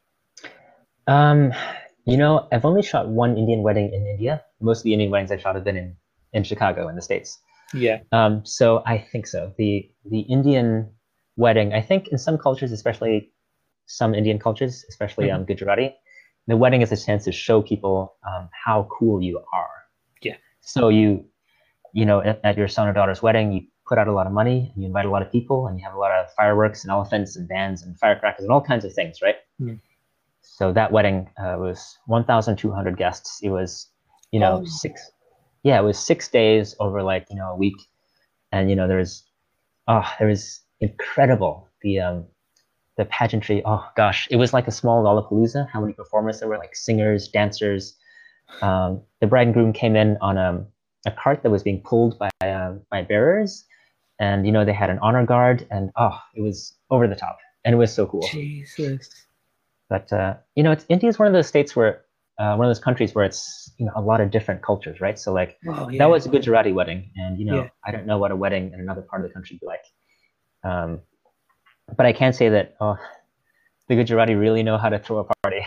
I've only shot 1 Indian wedding in India. Most of the Indian weddings I shot have been in Chicago in the States. Yeah. So I think so. The Indian wedding, I think in some cultures, especially some Indian cultures, especially Gujarati, the wedding is a chance to show people how cool you are. Yeah. So at your son or daughter's wedding, you put out a lot of money, and you invite a lot of people, and you have a lot of fireworks and elephants and bands and firecrackers and all kinds of things, right? Mm. So that wedding was 1,200 guests. It was, it was 6 days over a week. And, there was incredible. The pageantry, oh gosh, it was like a small Lollapalooza, how many performers there were, like singers, dancers. The bride and groom came in on a cart that was being pulled by bearers, and they had an honor guard, and it was over the top, and it was so cool. Jesus. But India is one of those states where one of those countries where it's a lot of different cultures, right? So that was a Gujarati wedding, and I don't know what a wedding in another part of the country would be like. But I can say that the Gujarati really know how to throw a party.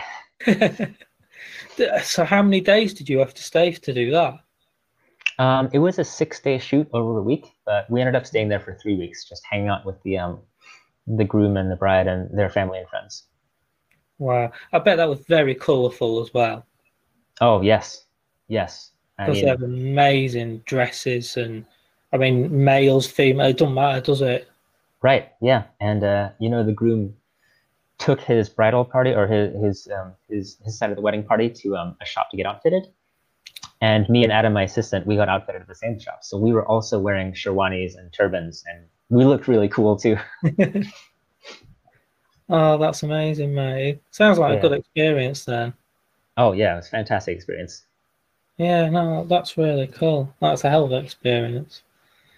So how many days did you have to stay to do that? It was a 6-day shoot over a week, but we ended up staying there for 3 weeks, just hanging out with the groom and the bride and their family and friends. Wow. I bet that was very colourful as well. Oh, yes. Because they have amazing dresses and, males, female, it doesn't matter, does it? Right, yeah. And, the groom took his bridal party or his side of the wedding party to a shop to get outfitted. And me and Adam, my assistant, we got outfitted at the same shop. So we were also wearing sherwanis and turbans, and we looked really cool too. Oh, that's amazing, mate. Sounds like a good experience then. Oh, yeah, it was a fantastic experience. Yeah, no, that's really cool. That's a hell of an experience.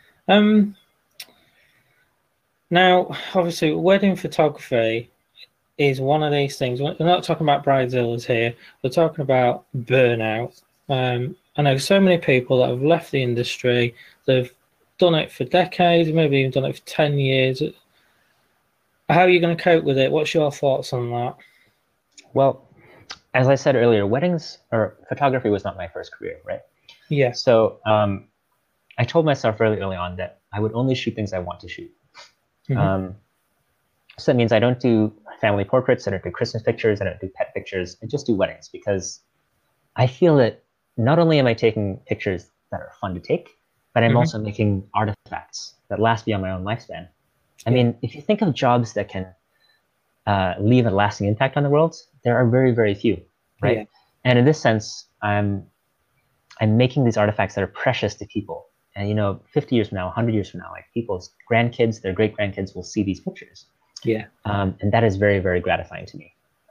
Now, obviously, wedding photography, is one of these things. We're not talking about bridezillas here. We're talking about burnout. I know so many people that have left the industry. They've done it for decades, maybe even done it for 10 years. How are you going to cope with it? What's your thoughts on that? Well, as I said earlier, weddings or photography was not my first career, right? Yeah. So I told myself really early on that I would only shoot things I want to shoot. Mm-hmm. So that means I don't do family portraits, I don't do Christmas pictures, I don't do pet pictures. I just do weddings because I feel that not only am I taking pictures that are fun to take, but I'm Mm-hmm. also making artifacts that last beyond my own lifespan. I Yeah. mean, if you think of jobs that can leave a lasting impact on the world, there are very, very few, right? Yeah. And in this sense, I'm making these artifacts that are precious to people. And 50 years from now, 100 years from now, like people's grandkids, their great grandkids will see these pictures. Yeah. And that is very, very gratifying to me.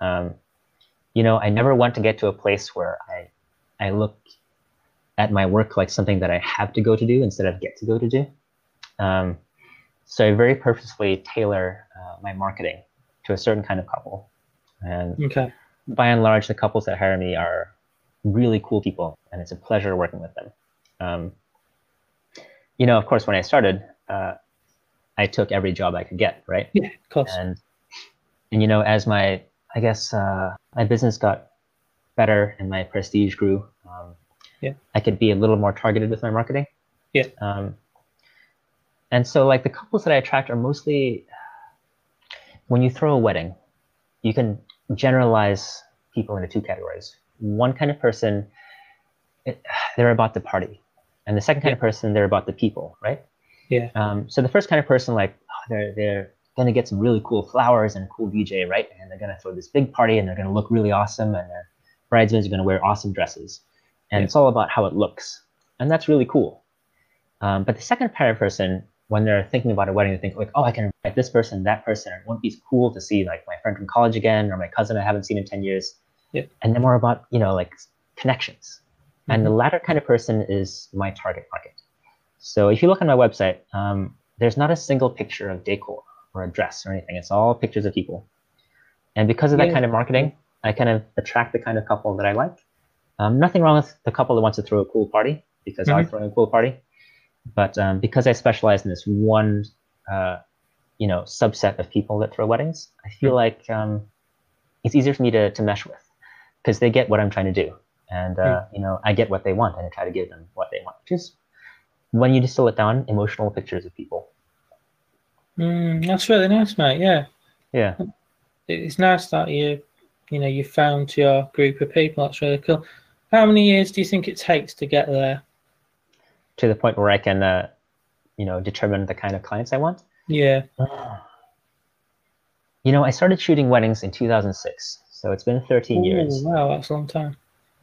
I never want to get to a place where I look at my work like something that I have to go to do instead of get to go to do. So I very purposefully tailor my marketing to a certain kind of couple. And Okay. by and large, the couples that hire me are really cool people, and it's a pleasure working with them. Of course, when I started, I took every job I could get, right? Yeah, of course. And as my business got better and my prestige grew, Yeah. I could be a little more targeted with my marketing. Yeah. And so like the couples that I attract are mostly, when you throw a wedding, you can generalize people into two categories. One kind of person, they're about the party. And the second kind of person, they're about the people, right? Yeah. So the first kind of person, like, they're going to get some really cool flowers and a cool DJ, right? And they're going to throw this big party and they're going to look really awesome. And their bridesmaids are going to wear awesome dresses. And it's all about how it looks. And that's really cool. But the second kind of person, when they're thinking about a wedding, they think like, oh, I can invite this person, that person. It won't be cool to see like my friend from college again or my cousin I haven't seen in 10 years. Yeah. And they're more about, like connections. Mm-hmm. And the latter kind of person is my target market. So if you look on my website, there's not a single picture of decor or a dress or anything. It's all pictures of people. And because of that kind of marketing, I kind of attract the kind of couple that I like. Nothing wrong with the couple that wants to throw a cool party, because I'm throwing a cool party. But because I specialize in this one, subset of people that throw weddings, I feel like it's easier for me to mesh with, because they get what I'm trying to do. And, I get what they want, and I try to give them what they want, which is, when you distill it down, emotional pictures of people. That's really nice, mate. Yeah. Yeah. It's nice that you found your group of people. That's really cool. How many years do you think it takes to get there? To the point where I can, determine the kind of clients I want? Yeah. I started shooting weddings in 2006, so it's been 13 years. Wow, that's a long time.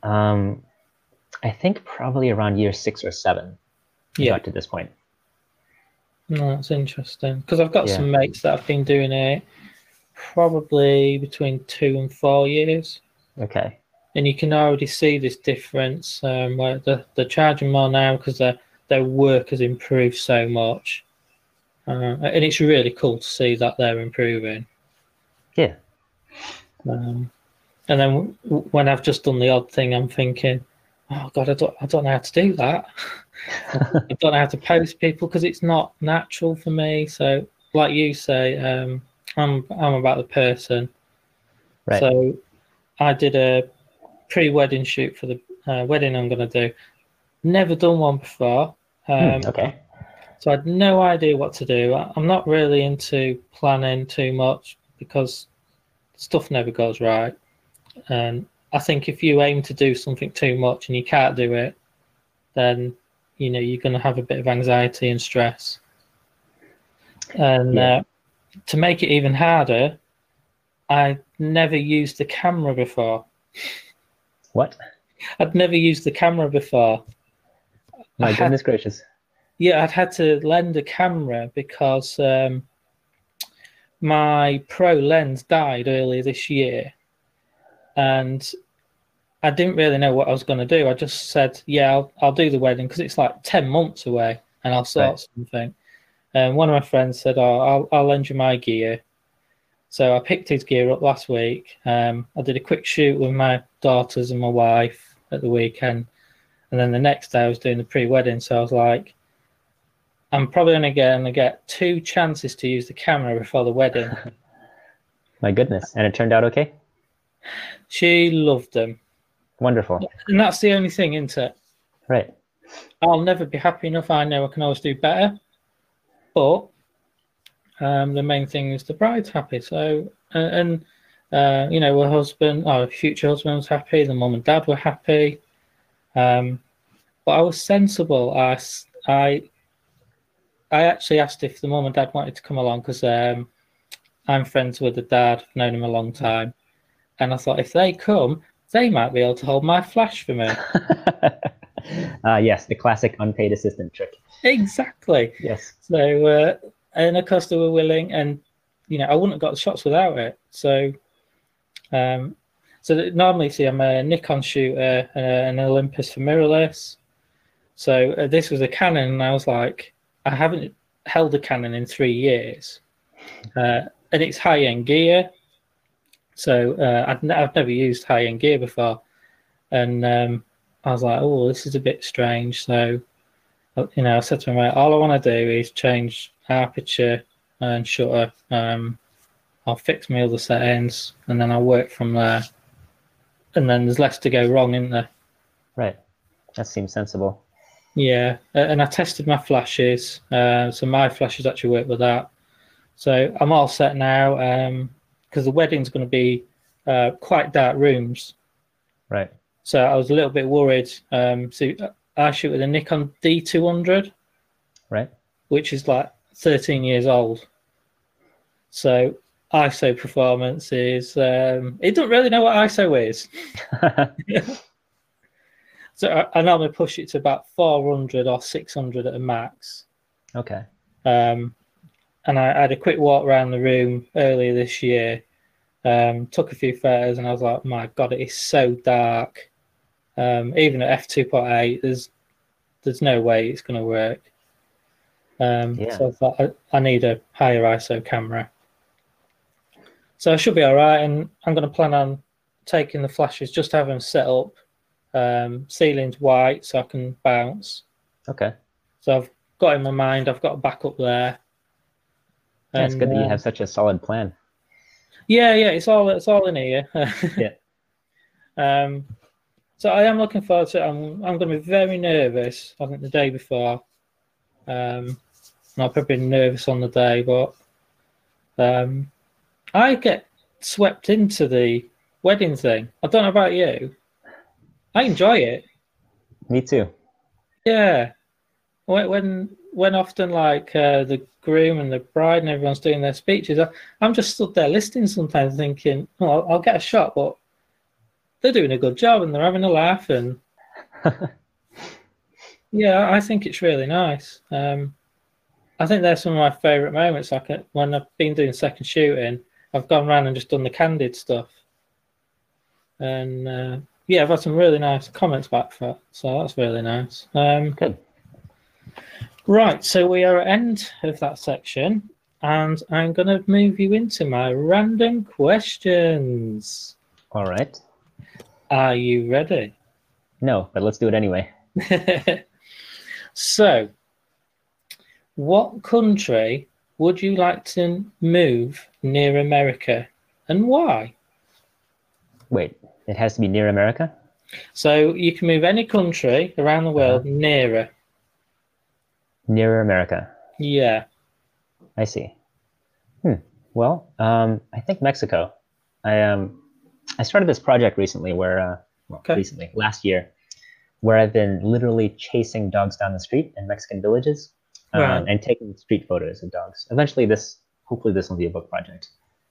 I think probably around year 6 or 7 I got to this point. No, that's interesting, because I've got some mates that have been doing it probably between 2 and 4 years. Okay. And you can already see this difference, where they're charging more now because their work has improved so much. And it's really cool to see that they're improving. Yeah. And then when I've just done the odd thing, I'm thinking, oh God, I don't know how to do that. I don't know how to post people because it's not natural for me. So, like you say, I'm about the person. Right. So, I did a pre-wedding shoot for the wedding I'm going to do. Never done one before. Okay. So I had no idea what to do. I'm not really into planning too much because stuff never goes right. And I think if you aim to do something too much and you can't do it, then you're going to have a bit of anxiety and stress. And to make it even harder, I never used the camera before. What? I'd never used the camera before. My goodness gracious. Yeah, I'd had to lend a camera because my Pro lens died earlier this year. And I didn't really know what I was going to do. I just said, yeah, I'll do the wedding because it's like 10 months away and I'll sort something. And one of my friends said, oh, I'll lend you my gear. So I picked his gear up last week. I did a quick shoot with my daughters and my wife at the weekend. And then the next day I was doing the pre-wedding. So I was like, I'm probably only going to get 2 chances to use the camera before the wedding. My goodness. And it turned out okay? She loved them. Wonderful. And that's the only thing, isn't it? Right. I'll never be happy enough. I know I can always do better. But the main thing is the bride's happy. So, and you know, her husband, our future husband was happy. The mum and dad were happy. But I was sensible. I actually asked if the mum and dad wanted to come along because I'm friends with the dad. I've known him a long time. And I thought if they come, they might be able to hold my flash for me. Yes, the classic unpaid assistant trick. Exactly. Yes. So, and of course they were willing, and you know I wouldn't have got the shots without it. So, normally see I'm a Nikon shooter, an Olympus for mirrorless. So this was a Canon, and I was like, I haven't held a Canon in 3 years, and it's high-end gear. So I've never used high-end gear before, and I was like, oh, this is a bit strange. So, you know, I said to him, all I want to do is change aperture and shutter. I'll fix my other settings, and then I'll work from there. And then there's less to go wrong, isn't there? Right. That seems sensible. Yeah, and I tested my flashes. So my flashes actually work with that. So I'm all set now because the wedding's going to be quite dark rooms. Right. So I was a little bit worried. So I shoot with a Nikon D200. Right. Which is like 13 years old. So ISO performance is, it doesn't really know what ISO is. So I normally push it to about 400 or 600 at a max. Okay. And I had a quick walk around the room earlier this year, took a few photos, and I was like, my God, it is so dark. Even at f2.8, there's no way it's going to work. So I thought I need a higher ISO camera. So I should be all right, and I'm going to plan on taking the flashes, just have them set up, ceilings white so I can bounce. Okay. So I've got in my mind, I've got a backup there. Yeah, it's good that you have such a solid plan. Yeah, it's all in here. Yeah. So I am looking forward to it. I'm going to be very nervous, I think, the day before. And I'll probably be nervous on the day, but I get swept into the wedding thing. I don't know about you. I enjoy it. Me too. Yeah. When often like the groom and the bride and everyone's doing their speeches, I'm just stood there listening sometimes thinking, oh, I'll get a shot, but they're doing a good job and they're having a laugh. And yeah, I think it's really nice. I think they're some of my favourite moments. Like when I've been doing second shooting, I've gone around and just done the candid stuff. And yeah, I've had some really nice comments back for it. So that's really nice. Good. Right, so we are at the end of that section, and I'm going to move you into my random questions. All right. Are you ready? No, but let's do it anyway. So, what country would you like to move near America, and why? Wait, it has to be near America? So you can move any country around the world nearer. Nearer America. Yeah. I see. Well, I think Mexico. I started this project recently where, last year, where I've been literally chasing dogs down the street in Mexican villages and taking street photos of dogs. Eventually, hopefully this will be a book project.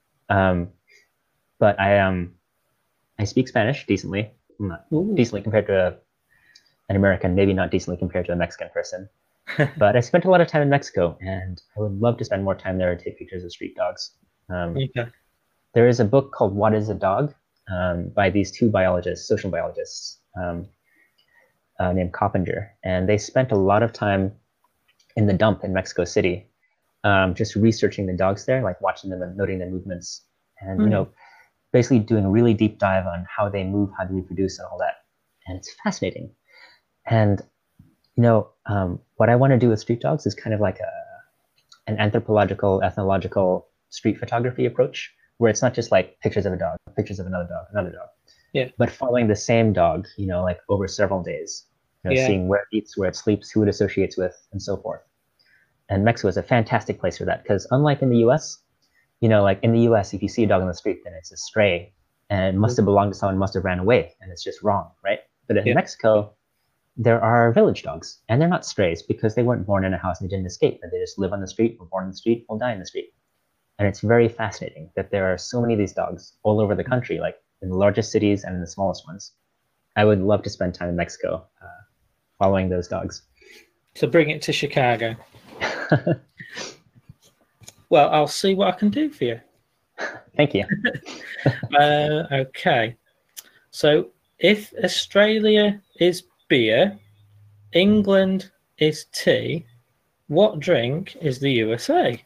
But I speak Spanish decently. Not decently compared to an American, maybe not decently compared to a Mexican person. But I spent a lot of time in Mexico, and I would love to spend more time there and take pictures of street dogs. There is a book called What is a Dog? By these two social biologists, named Coppinger. And they spent a lot of time in the dump in Mexico City, just researching the dogs there, like watching them and noting their movements. and Hmm. basically doing a really deep dive on how they move, how they reproduce, and all that. And it's fascinating. And what I want to do with street dogs is kind of like an anthropological, ethnological street photography approach, where it's not just like pictures of a dog, pictures of another dog, Yeah. but following the same dog, like over several days, Yeah. seeing where it eats, where it sleeps, who it associates with, and so forth. And Mexico is a fantastic place for that because unlike in the US, like in the US, if you see a dog on the street, then it's a stray and it must have belonged to someone, must have ran away, and it's just wrong, right? But in Yeah. Mexico, there are village dogs, and they're not strays because they weren't born in a house and they didn't escape, but they just live on the street, were born in the street, will die in the street. And it's very fascinating that there are so many of these dogs all over the country, like in the largest cities and in the smallest ones. I would love to spend time in Mexico following those dogs. So bring it to Chicago. Well, I'll see what I can do for you. Thank you. Okay. So if Australia is beer, England is tea, what drink is the USA?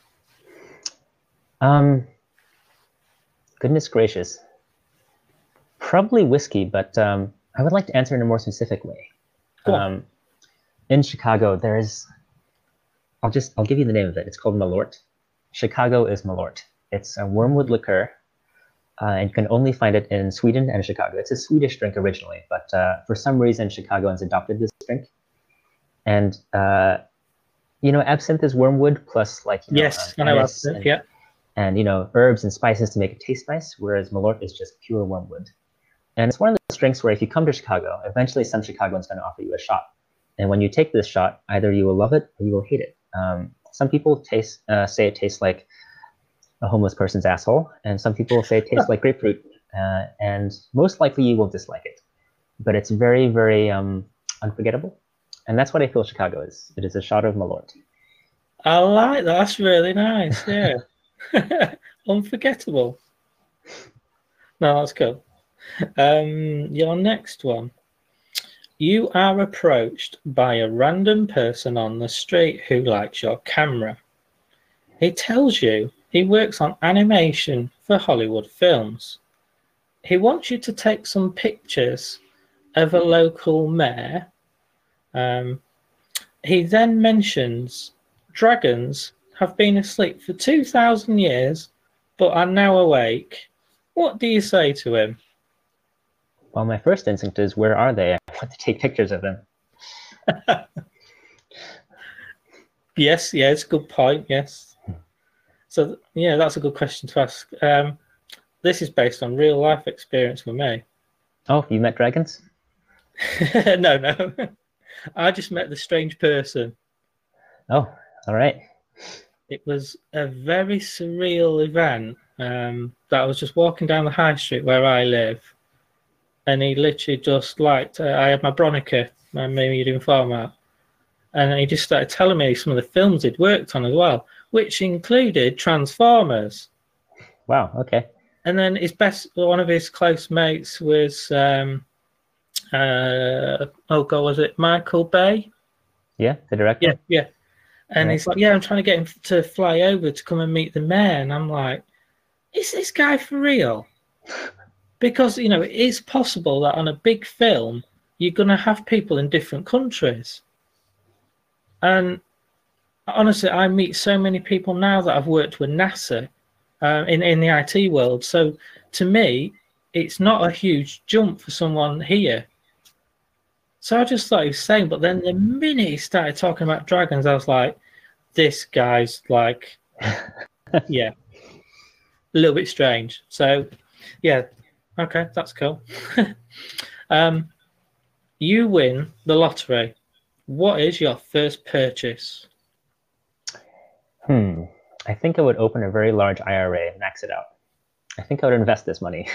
Goodness gracious. Probably whiskey, but I would like to answer in a more specific way. Go on. In Chicago, I'll give you the name of it. It's called Malort. Chicago is Malort. It's a wormwood liqueur, and you can only find it in Sweden and Chicago. It's a Swedish drink originally, but for some reason, Chicagoans adopted this drink. And absinthe is wormwood plus Yes, I know absinthe, yeah. and herbs and spices to make it taste nice, whereas Malort is just pure wormwood. And it's one of those drinks where if you come to Chicago, eventually some Chicagoan's going to offer you a shot. And when you take this shot, either you will love it or you will hate it. Some people say it tastes like a homeless person's asshole, and some people say it tastes like grapefruit, and most likely you will dislike it. But it's very, very unforgettable, and that's what I feel Chicago is. It is a shot of Malort. I like that. That's really nice. Yeah. Unforgettable. No, that's cool. Your next one. You are approached by a random person on the street who likes your camera. He tells you he works on animation for Hollywood films. He wants you to take some pictures of a local mayor. He then mentions dragons have been asleep for 2,000 years but are now awake. What do you say to him? Well, my first instinct is, where are they? I want to take pictures of them. Yes, good point, yes. So, yeah, that's a good question to ask. This is based on real life experience for me. Oh, you met dragons? No. I just met the strange person. Oh, all right. It was a very surreal event that I was just walking down the high street where I live, and he literally just I had my Bronica, my medium format, and he just started telling me some of the films he'd worked on as well, which included Transformers. Wow, okay. And then one of his close mates was, was it Michael Bay? Yeah, the director? Yeah. And he's like, I'm trying to get him to fly over to come and meet the mayor. And I'm like, is this guy for real? Because, it is possible that on a big film, you're going to have people in different countries. And honestly, I meet so many people now that I've worked with NASA in the IT world. So to me, it's not a huge jump for someone here. So I just thought he was saying, but then the minute he started talking about dragons, I was like, this guy's like, yeah, a little bit strange. So, yeah, okay, that's cool. You win the lottery. What is your first purchase? I think I would open a very large IRA and max it out. I think I would invest this money.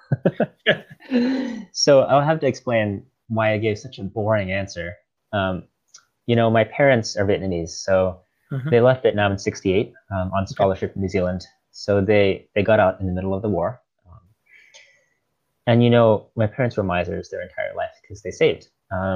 So I'll have to explain why I gave such a boring answer. My parents are Vietnamese, so they left Vietnam in '68 on scholarship in New Zealand. So they got out in the middle of the war. And my parents were misers their entire life because they saved.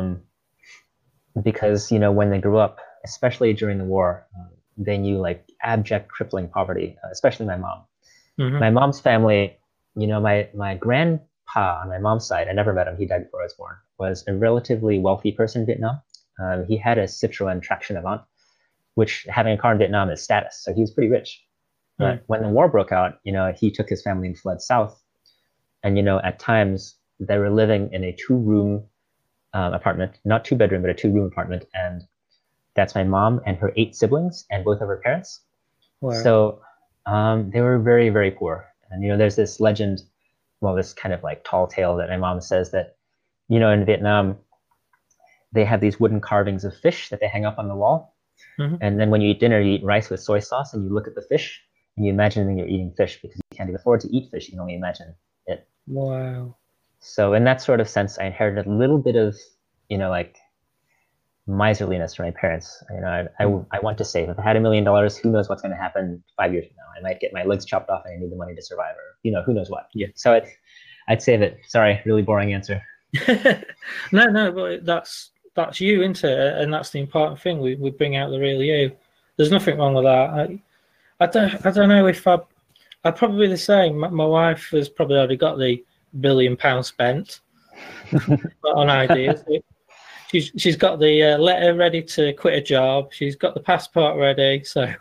Because when they grew up, especially during the war, they knew like abject, crippling poverty, especially my mom. Hmm. My mom's family, my grandpa on my mom's side, I never met him. He died before I was born. Was a relatively wealthy person in Vietnam. He had a Citroen traction Avant, which having a car in Vietnam is status. So he was pretty rich. Mm. But when the war broke out, he took his family and fled south. And at times they were living in a two-room apartment, not two-bedroom, but a two-room apartment. And that's my mom and her 8 siblings and both of her parents. Wow. So they were very, very poor. And there's this legend, well, this kind of like tall tale that my mom says that, in Vietnam, they have these wooden carvings of fish that they hang up on the wall. Hmm. And then when you eat dinner, you eat rice with soy sauce and you look at the fish and you imagine that you're eating fish because you can't even afford to eat fish. You can only imagine it. Wow. So in that sort of sense, I inherited a little bit of, like miserliness from my parents. I want to save. If I had $1 million, who knows what's going to happen 5 years from now? I might get my legs chopped off and I need the money to survive, or who knows what. Yeah. So I'd save it. Sorry, really boring answer. No, but that's you, isn't it? And that's the important thing. We bring out the real you. There's nothing wrong with that. I don't know if I'd probably be the same. My wife has probably already got the £1 billion spent on ideas. She's got the letter ready to quit a job. She's got the passport ready. So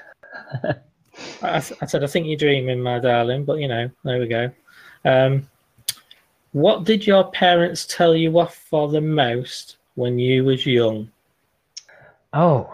I said, I think you're dreaming, my darling. But there we go. What did your parents tell you off for the most when you was young? Oh,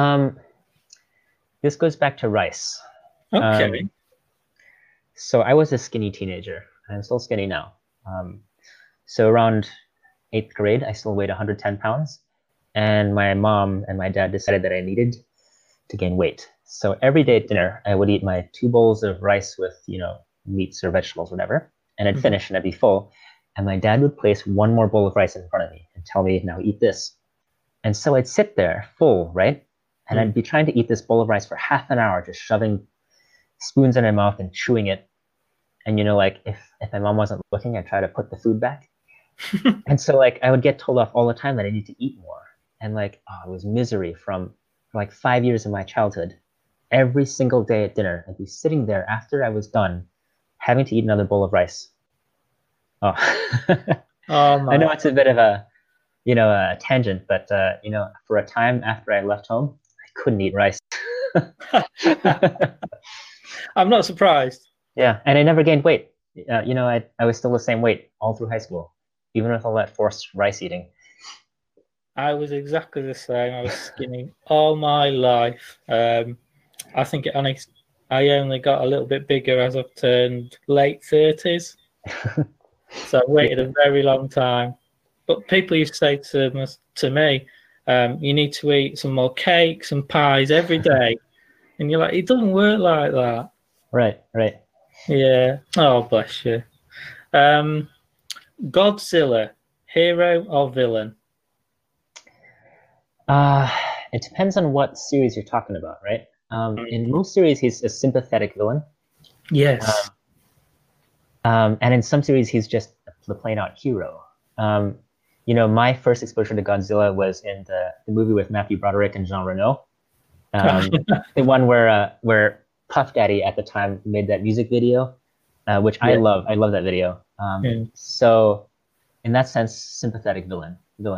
this goes back to rice. Okay. So I was a skinny teenager. I'm still skinny now. So around 8th grade, I still weighed 110 pounds. And my mom and my dad decided that I needed to gain weight. So every day at dinner, I would eat my 2 bowls of rice with, meats or vegetables, whatever. And I'd finish and I'd be full. And my dad would place one more bowl of rice in front of me and tell me, now eat this. And so I'd sit there full, right? And I'd be trying to eat this bowl of rice for half an hour, just shoving spoons in my mouth and chewing it. And like if my mom wasn't looking, I'd try to put the food back. And so like I would get told off all the time that I need to eat more. And like, it was misery for like 5 years of my childhood. Every single day at dinner, I'd be sitting there after I was done, having to eat another bowl of rice. Oh, Oh my. I know it's a bit of a tangent, but for a time after I left home, I couldn't eat rice. I'm not surprised. Yeah, and I never gained weight. I was still the same weight all through high school, even with all that forced rice eating. I was exactly the same. I was skinny all my life. I think I only got a little bit bigger as I've turned late 30s. So I waited a very long time. But people used to say to me, you need to eat some more cakes and pies every day. And you're like, it doesn't work like that. Right. Yeah. Oh, bless you. Godzilla, hero or villain? Uh, it depends on what series you're talking about, right? In most series, he's a sympathetic villain. Yes. And in some series, he's just the plain out hero. My first exposure to Godzilla was in the movie with Matthew Broderick and Jean Reno. The one where Puff Daddy at the time made that music video, which I love. I love that video. So in that sense, sympathetic villain.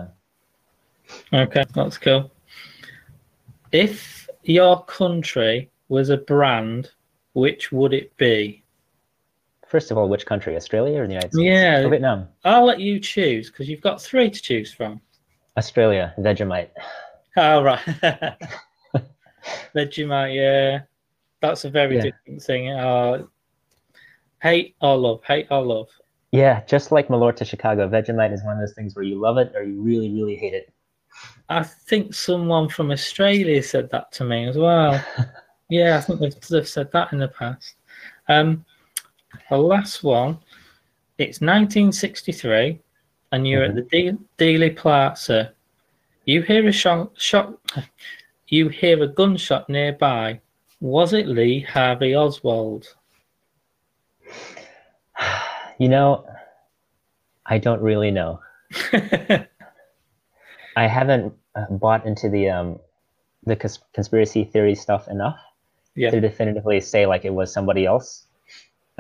Okay, that's cool. If your country was a brand, which would it be? First of all, which country? Australia or the United States? Yeah. Or Vietnam? I'll let you choose because you've got 3 to choose from. Australia, Vegemite. Oh, right. Vegemite, yeah. That's a very different thing. Hate or love, hate or love. Yeah, just like Malort to Chicago, Vegemite is one of those things where you love it or you really, really hate it. I think someone from Australia said that to me as well. Yeah, I think they've said that in the past. The last one, it's 1963, and you're at the Dealey Plaza. You hear you hear a gunshot nearby. Was it Lee Harvey Oswald? I don't really know. I haven't bought into the conspiracy theory stuff enough to definitively say like it was somebody else.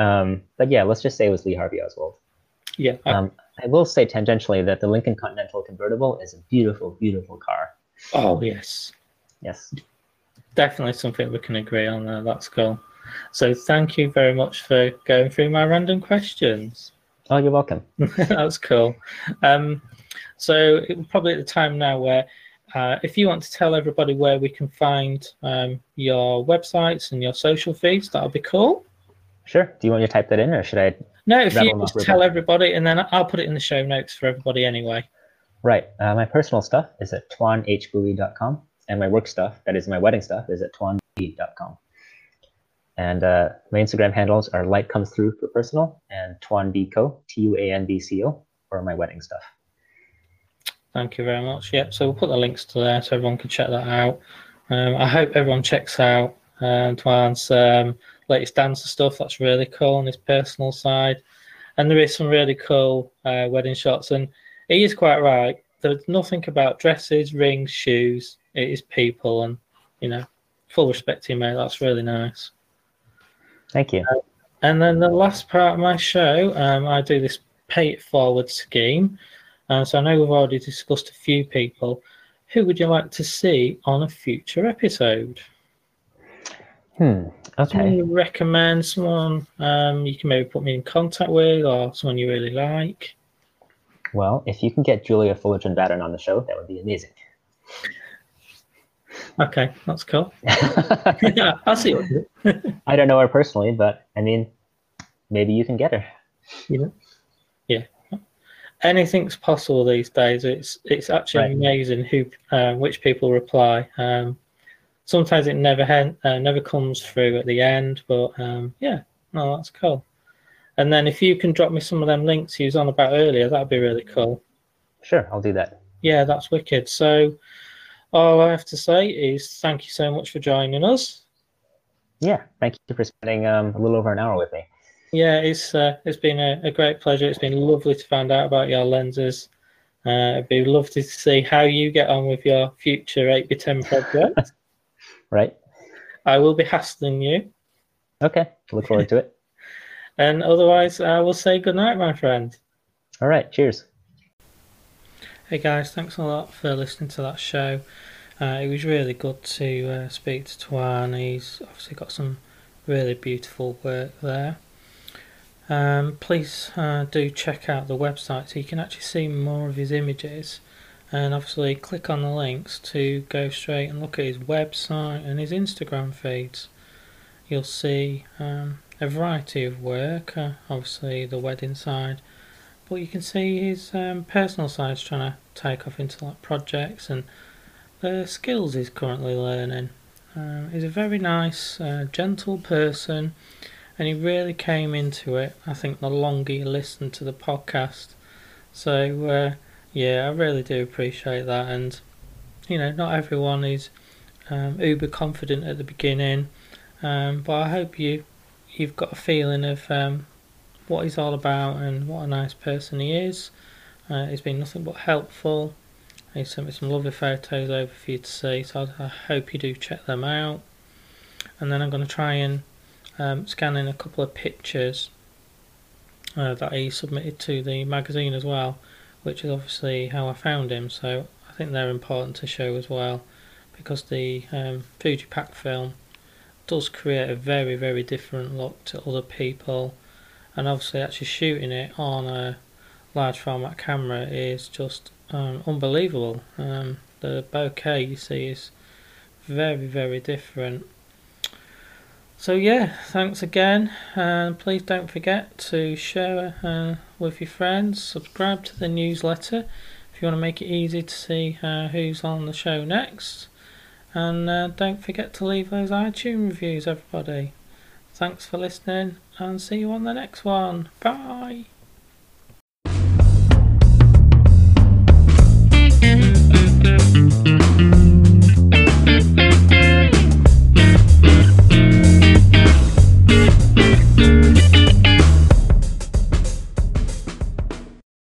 But yeah, let's just say it was Lee Harvey Oswald. Yeah. I will say tangentially that the Lincoln Continental convertible is a beautiful, beautiful car. Oh, yes. Yes. Definitely something we can agree on there. That's cool. So thank you very much for going through my random questions. Oh, you're welcome. That's cool. So it, probably at the time now where if you want to tell everybody where we can find your websites and your social feeds, that'll be cool. Sure. Do you want me to type that in, or should I No, if you rattle them off? just tell everybody, and then I'll put it in the show notes for everybody anyway. Right. My personal stuff is at twanhbowie.com, and my work stuff, that is my wedding stuff, is at twanb.com. And my Instagram handles are Light Comes Through for personal, and twanbco, TUANBCO, for my wedding stuff. Thank you very much. Yep, so we'll put the links to there so everyone can check that out. I hope everyone checks out Twan's latest dancer stuff. That's really cool on his personal side. And there is some really cool wedding shots. And he is quite right. There's nothing about dresses, rings, shoes. It is people. And, you know, full respect to you, mate. That's really nice. Thank you. And then the last part of my show, I do this pay it forward scheme. So I know we've already discussed a few people. Who would you like to see on a future episode? Okay. Someone you recommend, someone you can maybe put me in contact with, or someone you really like? Well, if you can get Julia Fullerton-Batten on the show, that would be amazing. Okay, that's cool. Yeah, I'll see what you do. I don't know her personally, but I mean, maybe you can get her. Yeah. Anything's possible these days. It's actually amazing which people reply. Sometimes it never comes through at the end, but yeah, no, that's cool. And then if you can drop me some of them links you was on about earlier, that'd be really cool. Sure, I'll do that. Yeah, that's wicked. So all I have to say is thank you so much for joining us. Yeah, thank you for spending a little over an hour with me. Yeah, it's been a great pleasure. It's been lovely to find out about your lenses. It'd be lovely to see how you get on with your future 8x10 project. Right. I will be hassling you. Okay, look forward to it. And otherwise, I will say good night, my friend. All right, cheers. Hey guys, thanks a lot for listening to that show. It was really good to speak to Twan. He's obviously got some really beautiful work there. Please do check out the website so you can actually see more of his images, and obviously click on the links to go straight and look at his website and his Instagram feeds. You'll see a variety of work, obviously the wedding side, but you can see his personal side trying to take off into like projects and the skills he's currently learning. He's a very nice, gentle person, and he really came into it, I think, the longer you listen to the podcast. So yeah, I really do appreciate that. And you know, not everyone is uber confident at the beginning, but I hope you've got a feeling of what he's all about and what a nice person he is. He's been nothing but helpful. He sent me some lovely photos over for you to see, so I hope you do check them out. And then I'm going to try and scan in a couple of pictures that he submitted to the magazine as well, which is obviously how I found him, so I think they're important to show as well, because the Fujipack film does create a very, very different look to other people, and obviously actually shooting it on a large format camera is just unbelievable. The bokeh you see is very, very different. So yeah, thanks again, and please don't forget to share with your friends, subscribe to the newsletter if you want to make it easy to see who's on the show next, and don't forget to leave those iTunes reviews, everybody. Thanks for listening, and see you on the next one. Bye.